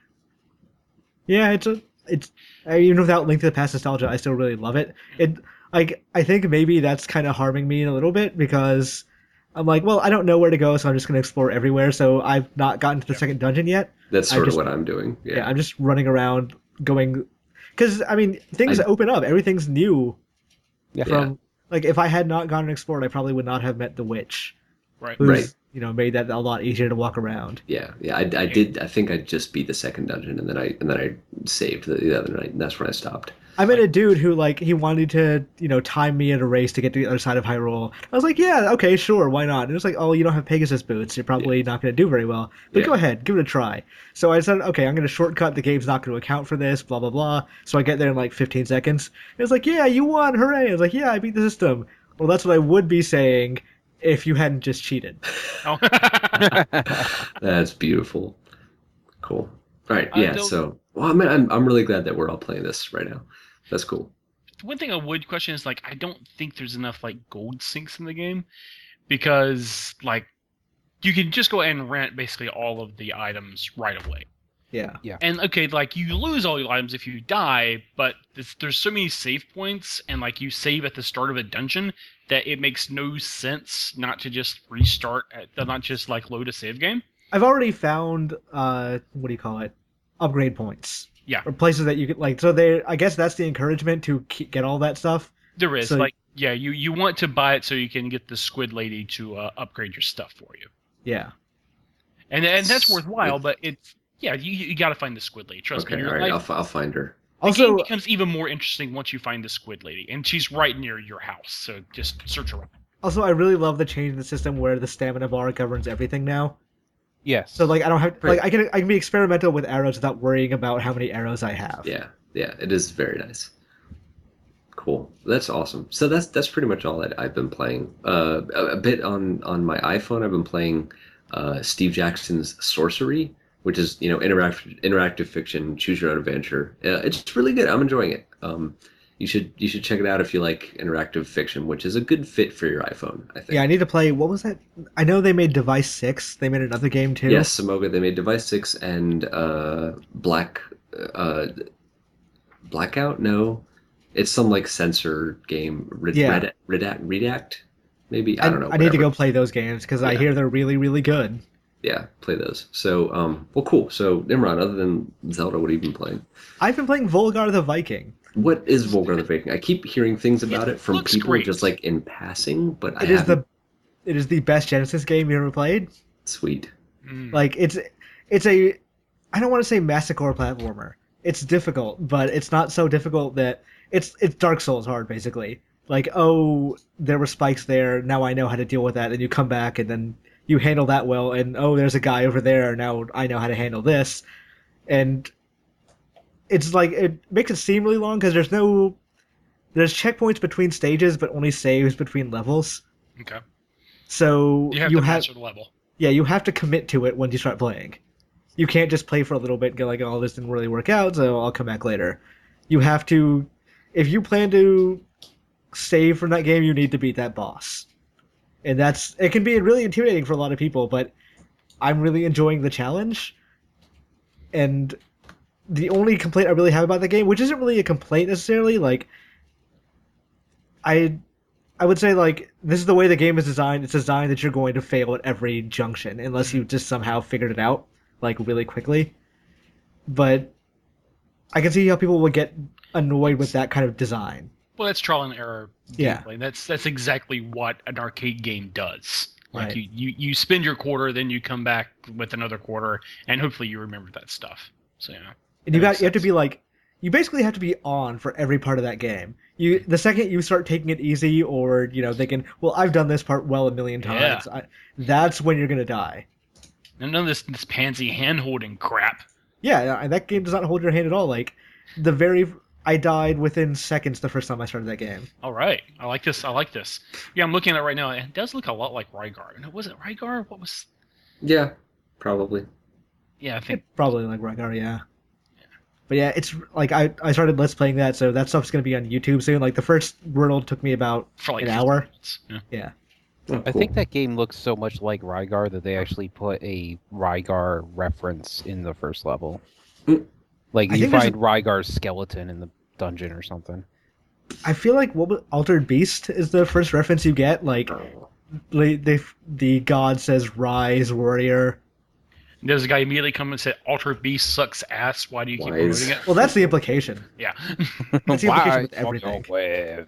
Yeah, it's a it's I- even without Link to the Past nostalgia, I still really love it. It like I think maybe that's kind of harming me a little bit because I'm like, well, I don't know where to go, so I'm just going to explore everywhere. So I've not gotten to the second dungeon yet. That's I sort just- of what I'm doing. Yeah, Yeah. I'm just running around going because I mean things I- open up, everything's new. Yeah. From like if I had not gone and explored, I probably would not have met the witch, Right. who's Right. you know made that a lot easier to walk around. Yeah, yeah. I, I did. I think I just beat the second dungeon, and then I and then I saved the, the other night. And that's when I stopped. I met a dude who like he wanted to you know time me in a race to get to the other side of Hyrule. I was like, yeah, okay, sure, why not? And it was like, oh, you don't have Pegasus boots, you're probably not going to do very well, but Yeah. go ahead, give it a try. So I said, okay, I'm going to shortcut. The game's not going to account for this, blah blah blah. So I get there in like fifteen seconds. It was like, yeah, you won, hooray! I was like, yeah, I beat the system. Well, that's what I would be saying if you hadn't just cheated. Oh. That's beautiful. Cool. All right. I Yeah. don't- So, well, I mean, I'm I'm really glad that we're all playing this right now. That's cool. One thing I would question is like I don't think there's enough like gold sinks in the game because like you can just go ahead and rent basically all of the items right away. Yeah. And okay, like you lose all your items if you die, but there's, there's so many save points, and like you save at the start of a dungeon that it makes no sense not to just restart, at, not just like load a save game. I've already found uh, what do you call it? Upgrade points. Yeah. Or places that you could like. So they, I guess that's the encouragement to keep, get all that stuff. There is So- like yeah, you you want to buy it so you can get the squid lady to uh, upgrade your stuff for you, Yeah. and and that's worthwhile. But it's yeah, you you got to find the squid lady. Trust Okay. me. All Your right. life- I'll fi- I'll find her. The Also, game becomes even more interesting once you find the squid lady, and she's right near your house. So just search around. also, I really love the change in the system where the stamina bar governs everything now. Yes. So like, I don't have Right. like I can I can be experimental with arrows without worrying about how many arrows I have. Yeah. Yeah. It is very nice. Cool. That's awesome. So that's that's pretty much all that I've been playing. Uh, a, a bit on on my iPhone. I've been playing uh, Steve Jackson's Sorcery, which is you know interactive interactive fiction, choose your own adventure. Uh, it's really good. I'm enjoying it. Um, you should you should check it out if you like interactive fiction, which is a good fit for your iPhone. I think. Yeah, I need to play. What was that? I know they made Device Six. They made another game too. Yes, Samoga. They made Device Six and uh, Black uh, Blackout. No, it's some like censor game. Red, Yeah. Red, Redact, Redact, maybe. I, I, don't know. I need to whatever. go play those games because I Yeah. hear they're really really good. Yeah, play those. So, um, well, cool. So, Nimrod, other than Zelda, what have you been playing? I've been playing Volgar the Viking. What is Volgar the Viking? I keep hearing things about it, from looks people great. just like in passing, but I It is haven't. the it is the best Genesis game you ever played. Sweet. Mm. Like it's it's a I don't want to say massacre platformer. It's difficult, but it's not so difficult that it's it's Dark Souls hard basically. Like, oh, there were spikes there, now I know how to deal with that, and you come back and then you handle that well, and oh, there's a guy over there, now I know how to handle this. And it's like it makes it seem really long because there's no there's checkpoints between stages but only saves between levels. Okay. So You have you to have master the level. yeah, you have to commit to it when you start playing. You can't just play for a little bit and go like, oh, this didn't really work out, so I'll come back later. You have to, if you plan to save from that game, you need to beat that boss. And that's, it can be really intimidating for a lot of people, but I'm really enjoying the challenge. And the only complaint I really have about the game, which isn't really a complaint necessarily, like, I I would say like this is the way the game is designed. It's designed that you're going to fail at every junction unless you just somehow figured it out like really quickly. But I can see how people would get annoyed with that kind of design. Well, that's trial and error Yeah. gameplay. That's that's exactly what an arcade game does. Like Right. you, you, you spend your quarter, then you come back with another quarter, and hopefully you remember that stuff. So yeah. And you That got makes you have to sense. be like you basically have to be on for every part of that game. You the second you start taking it easy or you know thinking, well, I've done this part well a million Yeah. times. I, that's when you're gonna die. And none of this this pansy hand holding crap. Yeah, and that game does not hold your hand at all. Like the very I died within seconds the first time I started that game. All right, I like this. I like this. Yeah, I'm looking at it right now. It does look a lot like Rygar. No, was it Rygar? What was? Yeah, probably. Yeah, I think. Probably like Rygar, yeah. But yeah, it's like I, I started let's playing that, so that stuff's gonna be on YouTube soon. Like the first world took me about For like an fifteen hour. minutes. Yeah. Yeah. Oh, I cool. think that game looks so much like Rygar that they actually put a Rygar reference in the first level. Mm. Like I you think there's find Rygar's skeleton in the dungeon or something. I feel like what was, Altered Beast is the first reference you get. Like they, they the god says rise warrior. And there's a guy immediately come and say, "Alter Beast sucks ass. Why do you keep Why is- promoting it?" Well, that's the implication. Yeah. That's the implication with Why? everything. Wave.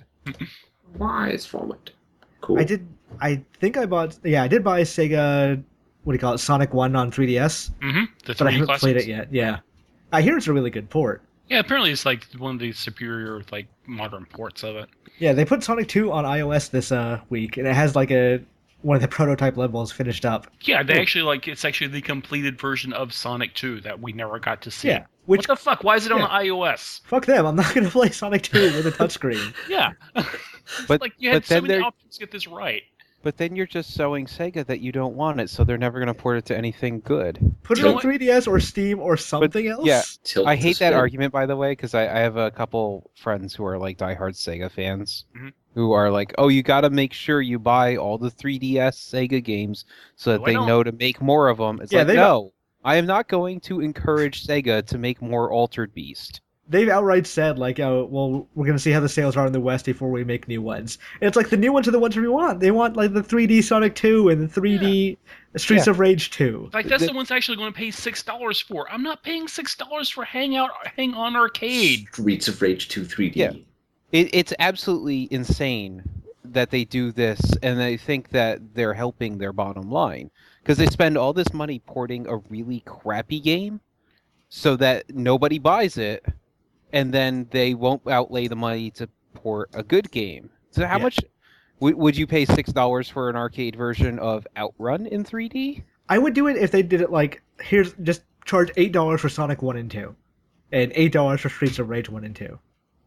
Why is vomit? Cool. I did. I think I bought. Yeah, I did buy Sega. What do you call it? Sonic One on three D S, Mm-hmm. The but I three D haven't classics. played it yet. Yeah, I hear it's a really good port. Yeah, apparently it's like one of the superior like modern ports of it. Yeah, they put Sonic Two on iOS this uh, week, and it has like a one of the prototype levels finished up. Yeah, they Cool. actually like it's actually the completed version of Sonic two that we never got to see. Yeah, which what the fuck? Why is it on yeah. iOS? fuck them. I'm not gonna play Sonic Two with a touchscreen. Yeah. But like you had but so then many they're options to get this right. but then you're just showing Sega that you don't want it, so they're never going to port it to anything good. Put it You know on what? three D S or Steam or something else. yeah. Tilt I to hate that spin. argument, by the way, because I, I have a couple friends who are like diehard Sega fans Mhm. who are like, "Oh, you got to make sure you buy all the three D S Sega games so that No, I they don't. know to make more of them." It's Yeah, like, they no, I am not going to encourage Sega to make more Altered Beast. They've outright said like, "Oh, well, we're gonna see how the sales are in the West before we make new ones." And it's like the new ones are the ones we want. They want like the three D Sonic Two and the three D Streets Yeah. of Rage Two. Like that's The- the one's actually going to pay six dollars for. I'm not paying six dollars for Hangout Hang On Arcade. Streets of Rage two three D. Yeah. It, it's absolutely insane that they do this and they think that they're helping their bottom line because they spend all this money porting a really crappy game so that nobody buys it, and then they won't outlay the money to port a good game. So how Yeah. much would would you pay six dollars for an arcade version of Outrun in three D? I would do it if they did it like here's just charge eight dollars for Sonic One and Two, and eight dollars for Streets of Rage One and Two.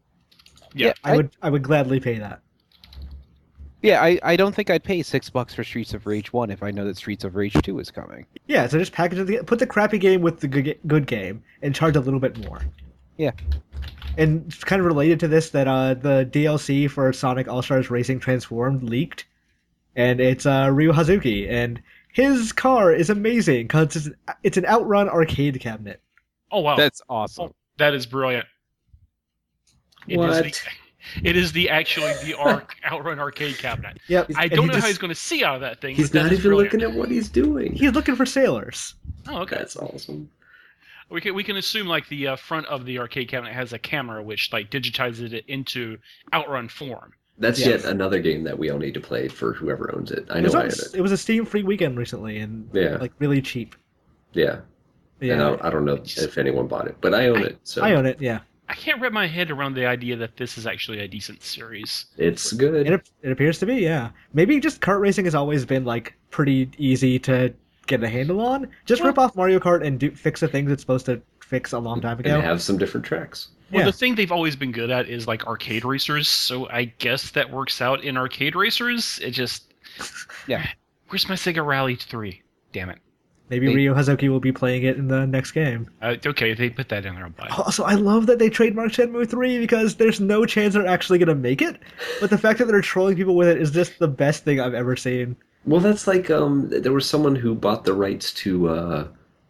Yeah, I would I would gladly pay that. Yeah, I, I don't think I'd pay six bucks for Streets of Rage one if I know that Streets of Rage two is coming. Yeah, so just package it together, put the crappy game with the good, good game, and charge a little bit more. Yeah. And it's kind of related to this that uh, the D L C for Sonic All Stars Racing Transformed leaked, and it's uh, Ryu Hazuki, and his car is amazing because it's, it's an Outrun arcade cabinet. Oh wow, That's awesome. that is brilliant. It is What? the, it is the actually the arc Outrun arcade cabinet. Yep. I and don't he know just- how he's going to see out of that thing. He's but that not is even brilliant. looking at what he's doing. He's looking for sailors. Oh, okay. That's awesome. We can we can assume like the uh, front of the arcade cabinet has a camera which like digitizes it into Outrun form. That's Yes. yet another game that we all need to play for whoever owns it. I It know was, I on- own it. it was a Steam free weekend recently, and Yeah. like really cheap. Yeah. Yeah, And I, I don't know if anyone bought it, but I own it. So I own it. Yeah, I can't wrap my head around the idea that this is actually a decent series. it's good. it it appears to be. Yeah, maybe just kart racing has always been like pretty easy to get a handle on. Just Well- rip off Mario Kart and do fix the things it's supposed to fix a long time ago. and have some different tracks. Well, Yeah. the thing they've always been good at is like arcade racers, so I guess that works out in arcade racers. It just Yeah. Where's my Sega Rally three? Damn it. Maybe They- Ryo Hazuki will be playing it in the next game. Uh, okay, they put that in there. I'll buy it. Also, I love that they trademarked Shenmue three because there's no chance they're actually going to make it. But the fact that they're trolling people with it is just the best thing I've ever seen. Well, that's like um, there was someone who bought the rights to. Uh,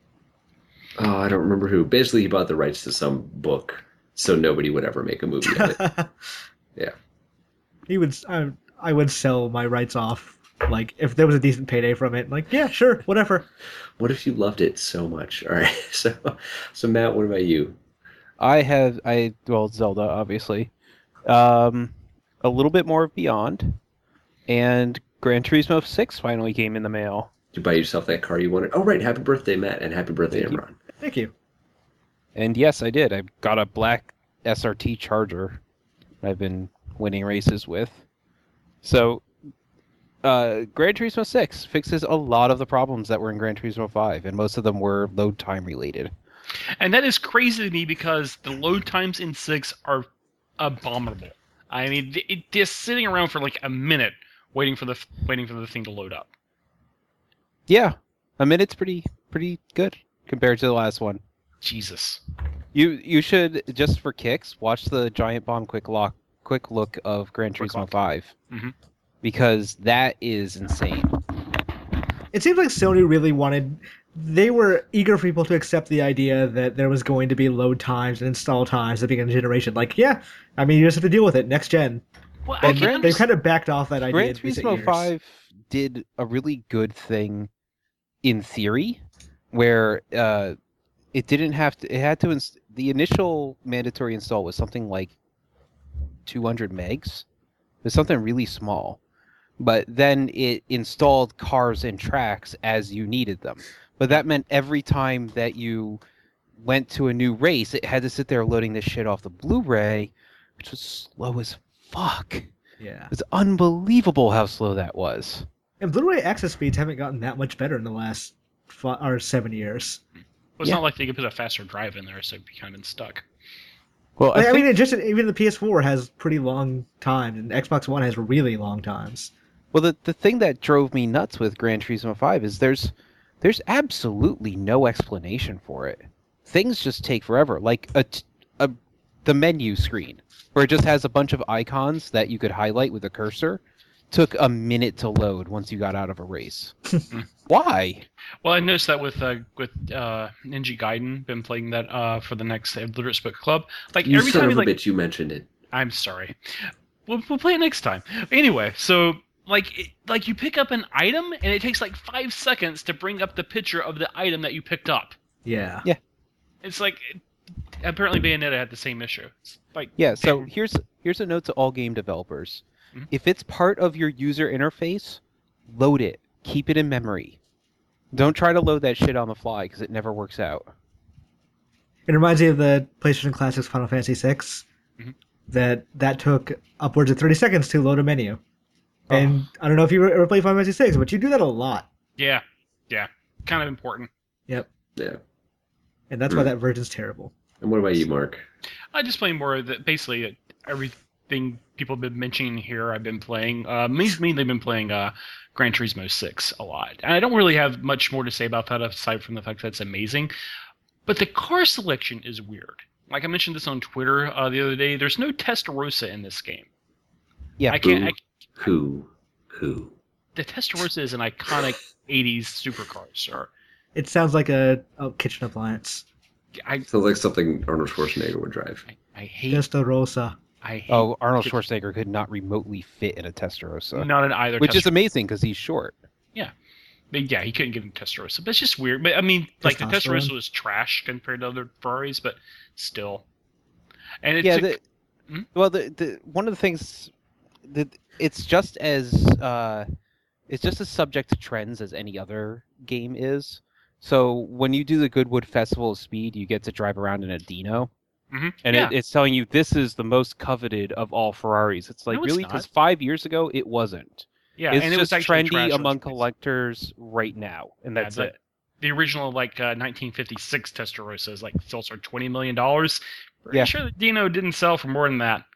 oh, I don't remember who. Basically, he bought the rights to some book, so nobody would ever make a movie of it. he would. I, I would sell my rights off. Like if there was a decent payday from it. Like yeah, sure, whatever. What if you loved it so much? All right. So, so Matt, what about you? I have I well Zelda obviously, um, a little bit more of Beyond, and Gran Turismo six finally came in the mail. Did you buy yourself that car you wanted? Oh, right. Happy birthday, Matt, and happy birthday, Thank you. Imran. Thank you. And yes, I did. I got a black S R T Charger I've been winning races with. So, uh, Gran Turismo six fixes a lot of the problems that were in Gran Turismo five, and most of them were load time related. And that is crazy to me because the load times in six are abominable. I mean, it, just sitting around for like a minute waiting for the waiting for the thing to load up. Yeah, I mean it's pretty pretty good compared to the last one. Jesus. You you should, just for kicks, watch the Giant Bomb quick lock quick look of Gran Quick Turismo look. five, Mhm. because that is insane. It seems like Sony really wanted. They were eager for people to accept the idea that there was going to be load times and install times at the beginning of the generation. Like, yeah, I mean, you just have to deal with it. Next gen. Well, I And can they've understand. kind of backed off that idea Gran in recent Turismo years. five did a really good thing in theory, where uh, it didn't have to. It had to. Ins- the initial mandatory install was something like two hundred megs. It was something really small, but then it installed cars and tracks as you needed them. But that meant every time that you went to a new race, it had to sit there loading this shit off the Blu-ray, which was slow as fuck. Yeah. It was unbelievable how slow that was. And Blu-ray access speeds haven't gotten that much better in the last five, or seven years. Well, it's Yeah. not like they could put a faster drive in there, so it'd be kind of stuck. Well, Like, I, I, think, mean, it just even the P S four has pretty long times, and Xbox One has really long times. well, the the thing that drove me nuts with Gran Turismo five is there's there's absolutely no explanation for it. Things just take forever. Like a, t- a the menu screen where it just has a bunch of icons that you could highlight with a cursor took a minute to load once you got out of a race. Why? Well, I noticed that with uh, with uh, Ninja Gaiden, been playing that uh, for the next Illiterates Book Club. Like You every son time, of you a like, bitch, you mentioned it. I'm sorry. We'll we'll play it next time. Anyway, so like it, like you pick up an item and it takes like five seconds to bring up the picture of the item that you picked up. Yeah. Yeah. It's like apparently Bayonetta had the same issue. It's like Yeah, so here's here's a note to all game developers. Mhm. If it's part of your user interface, load it. Keep it in memory. Don't try to load that shit on the fly because it never works out. It reminds me of the PlayStation Classics Final Fantasy six. Mhm. That that took upwards of thirty seconds to load a menu. And I don't know if you ever played Final Fantasy six, but you do that a lot. yeah, yeah, kind of important. Yep. Yeah. And that's why that version's terrible. And what about you, Mark? I just play more of the basically uh, everything people have been mentioning here. I've been playing. Uh, mainly, they've been playing uh, Gran Turismo six a lot, and I don't really have much more to say about that aside from the fact that it's amazing. But the car selection is weird. Like I mentioned this on Twitter uh, the other day. There's no Testarossa in this game. Yeah, I can't. I, Who? Who? the Testarossa is an iconic eighties supercar, sir. It sounds like a, a kitchen appliance. I Sounds like something Arnold Schwarzenegger would drive. I, I hate. Testarossa. I hate. Oh, Arnold Schwarzenegger could not remotely fit in a Testarossa, not in either. which is Testarossa. amazing because he's short. But yeah, he couldn't give him Testarossa. But it's just weird. But I mean, like the Testosterone. Testarossa was trash compared to other Ferraris, but still. And it yeah, took, the, Hmm? well, the, the one of the things that it's just as uh, it's just as subject to trends as any other game is. So when you do the Goodwood Festival of Speed, you get to drive around in a Dino, Mhm. and yeah. it, it's telling you this is the most coveted of all Ferraris. It's like No, it's really not. because five years ago it wasn't. yeah, it's and it just was actually trendy trash among first place. collectors right now, and Yeah, that's the, it. The original like uh, nineteen fifty-six Testarossa is like sells for twenty million dollars. Pretty Yeah. sure the Dino didn't sell for more than that.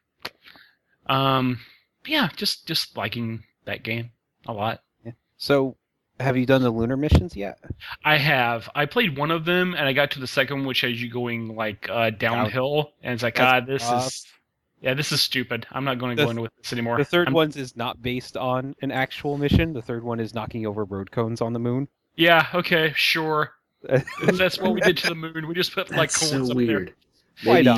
Um, yeah, just just liking that game a lot. So, have you done the lunar missions yet? I have. I played one of them, and I got to the second one, which has you going like uh, downhill, and it's like, That's God, this tough. is, yeah, this is stupid. I'm not going to The go th- into with this anymore. The 3rd I'm- one is not based on an actual mission. The third one is knocking over road cones on the moon. Yeah, okay, sure. If that's what we did to the moon. We just put like That's cones so up weird. Why Maybe, not?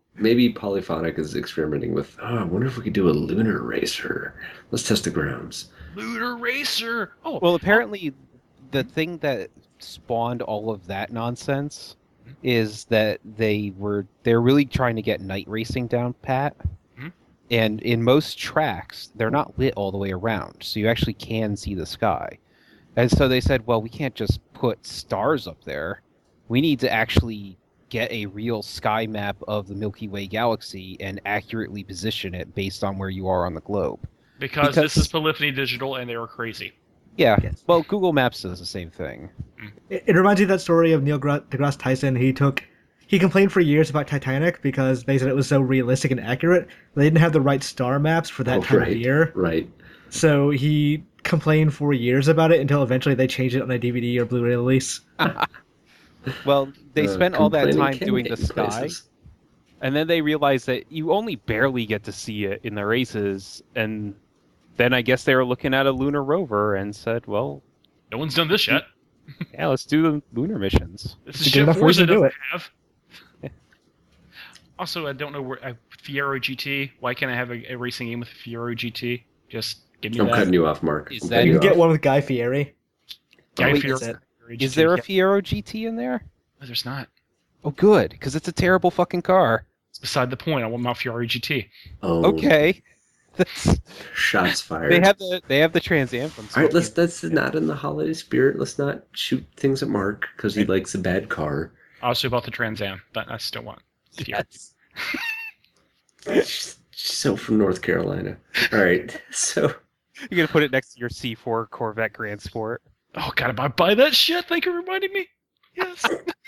maybe Polyphonic is experimenting with. Oh, I wonder if we could do a lunar racer. Let's test the grounds. Lunar Racer. Oh, Well, apparently, the thing that spawned all of that nonsense is that they were they're really trying to get night racing down pat. Mhm. And in most tracks, they're not lit all the way around, so you actually can see the sky. And so they said, well, we can't just put stars up there. We need to actually get a real sky map of the Milky Way galaxy and accurately position it based on where you are on the globe. because, because- this is Polyphony Digital and they were crazy. Yeah, Yes. well, Google Maps does the same thing. It, it reminds me of that story of Neil Gra- deGrasse Tyson. He took, he complained for years about Titanic because they said it was so realistic and accurate. They didn't have the right star maps for that Oh, time right. of year. Right. So he complained for years about it until eventually they changed it on a D V D or Blu-ray release. Well, they Uh, spent all that complaining time can doing get the you sky, places. and then they realized that you only barely get to see it in the races, and then I guess they were looking at a lunar rover and said, well, No one's done this yet. yeah, let's do the lunar missions. This It's is a good shit enough Forza reason to do doesn't it. have. Also, I don't know where uh, Fiero G T. Why can't I have a, a racing game with Fiero G T? Just give me I'm that. cutting you off, Mark. Is I'm that- cutting You can you get off. one with Guy Fieri. Guy Wait, Fiero- is it- Fiero G T. Is there a Yeah. Fiero G T in there? No, there's not. Oh, good, because it's a terrible fucking car. It's beside the point. I want my Fiero G T. Oh, Okay, that's, shots fired. they have the they have the Trans Am from. All right, let's. Smoking. That's not in the holiday spirit. Let's not shoot things at Mark because he likes a bad car. Also about the Trans Am, but I still want Fiero. Yes. She's she's so from North Carolina. All right, so You're gonna put it next to your C four Corvette Grand Sport. Oh, gotta buy, buy that shit. Thank you for reminding me. Yes.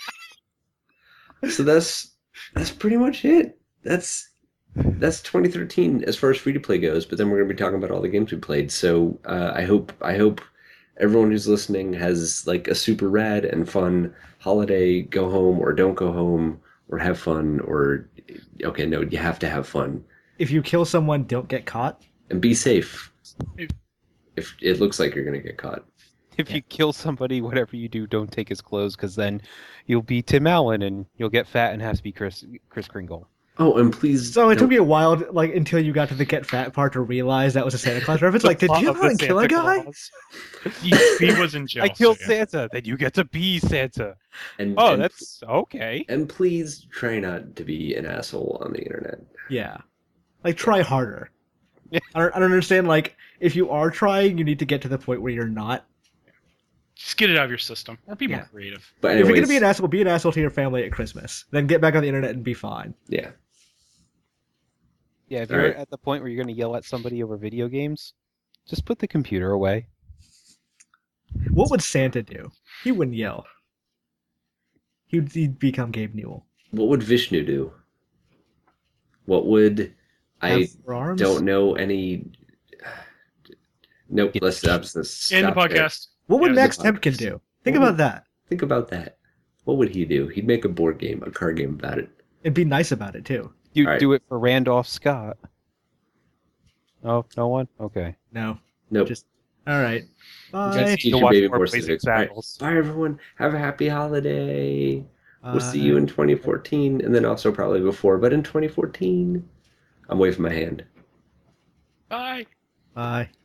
so that's that's pretty much it. That's that's twenty thirteen as far as free to play goes. But then we're gonna be talking about all the games we played. So uh, I hope I hope everyone who's listening has like a super rad and fun holiday. Go home or don't go home or have fun or okay, no, you have to have fun If you kill someone, don't get caught. and be safe. If it looks like you're gonna get caught. If you kill somebody, whatever you do, don't take his clothes, because then you'll be Tim Allen and you'll get fat and have to be Chris Chris Kringle. Oh, and please. So it took don't- me a while, like until you got to the get fat part, to realize that was a Santa Claus reference. Like, did Plot you of ever the kill a Santa guy? Claus. he, he was in jail. I killed so yeah. Santa. Then you get to be Santa. And, Oh, and, that's okay. and please try not to be an asshole on the internet. Yeah, like try harder. Yeah. I don't, I don't understand. Like, if you are trying, you need to get to the point where you're not. Just get it out of your system. Or be more Yeah. creative. But If you're anyways, gonna be an asshole, be an asshole to your family at Christmas. Then get back on the internet and be fine. yeah. Yeah, if All you're right. at the point where you're going to yell at somebody over video games, just put the computer away. What would Santa do? He wouldn't yell. He'd, he'd become Gabe Newell. What would Vishnu do? What would I Have four arms? don't know any. Nope. Get- Let's stop. Let's stop End the there. podcast. What would Yeah, Max the podcast. Temkin do? Think What about would- that. Think about that. What would he do? He'd make a board game, a card game about it. And be nice about it too. You All right. do it for Randolph Scott. Oh, no one? Okay. No, Nope. just all right. Just Bye. teach To your watch baby more more Blazing civics. All right. Saddles. Bye, everyone. Have a happy holiday. We'll see Bye. you in twenty fourteen, and then also probably before, but in twenty fourteen. I'm waving my hand. Bye. Bye.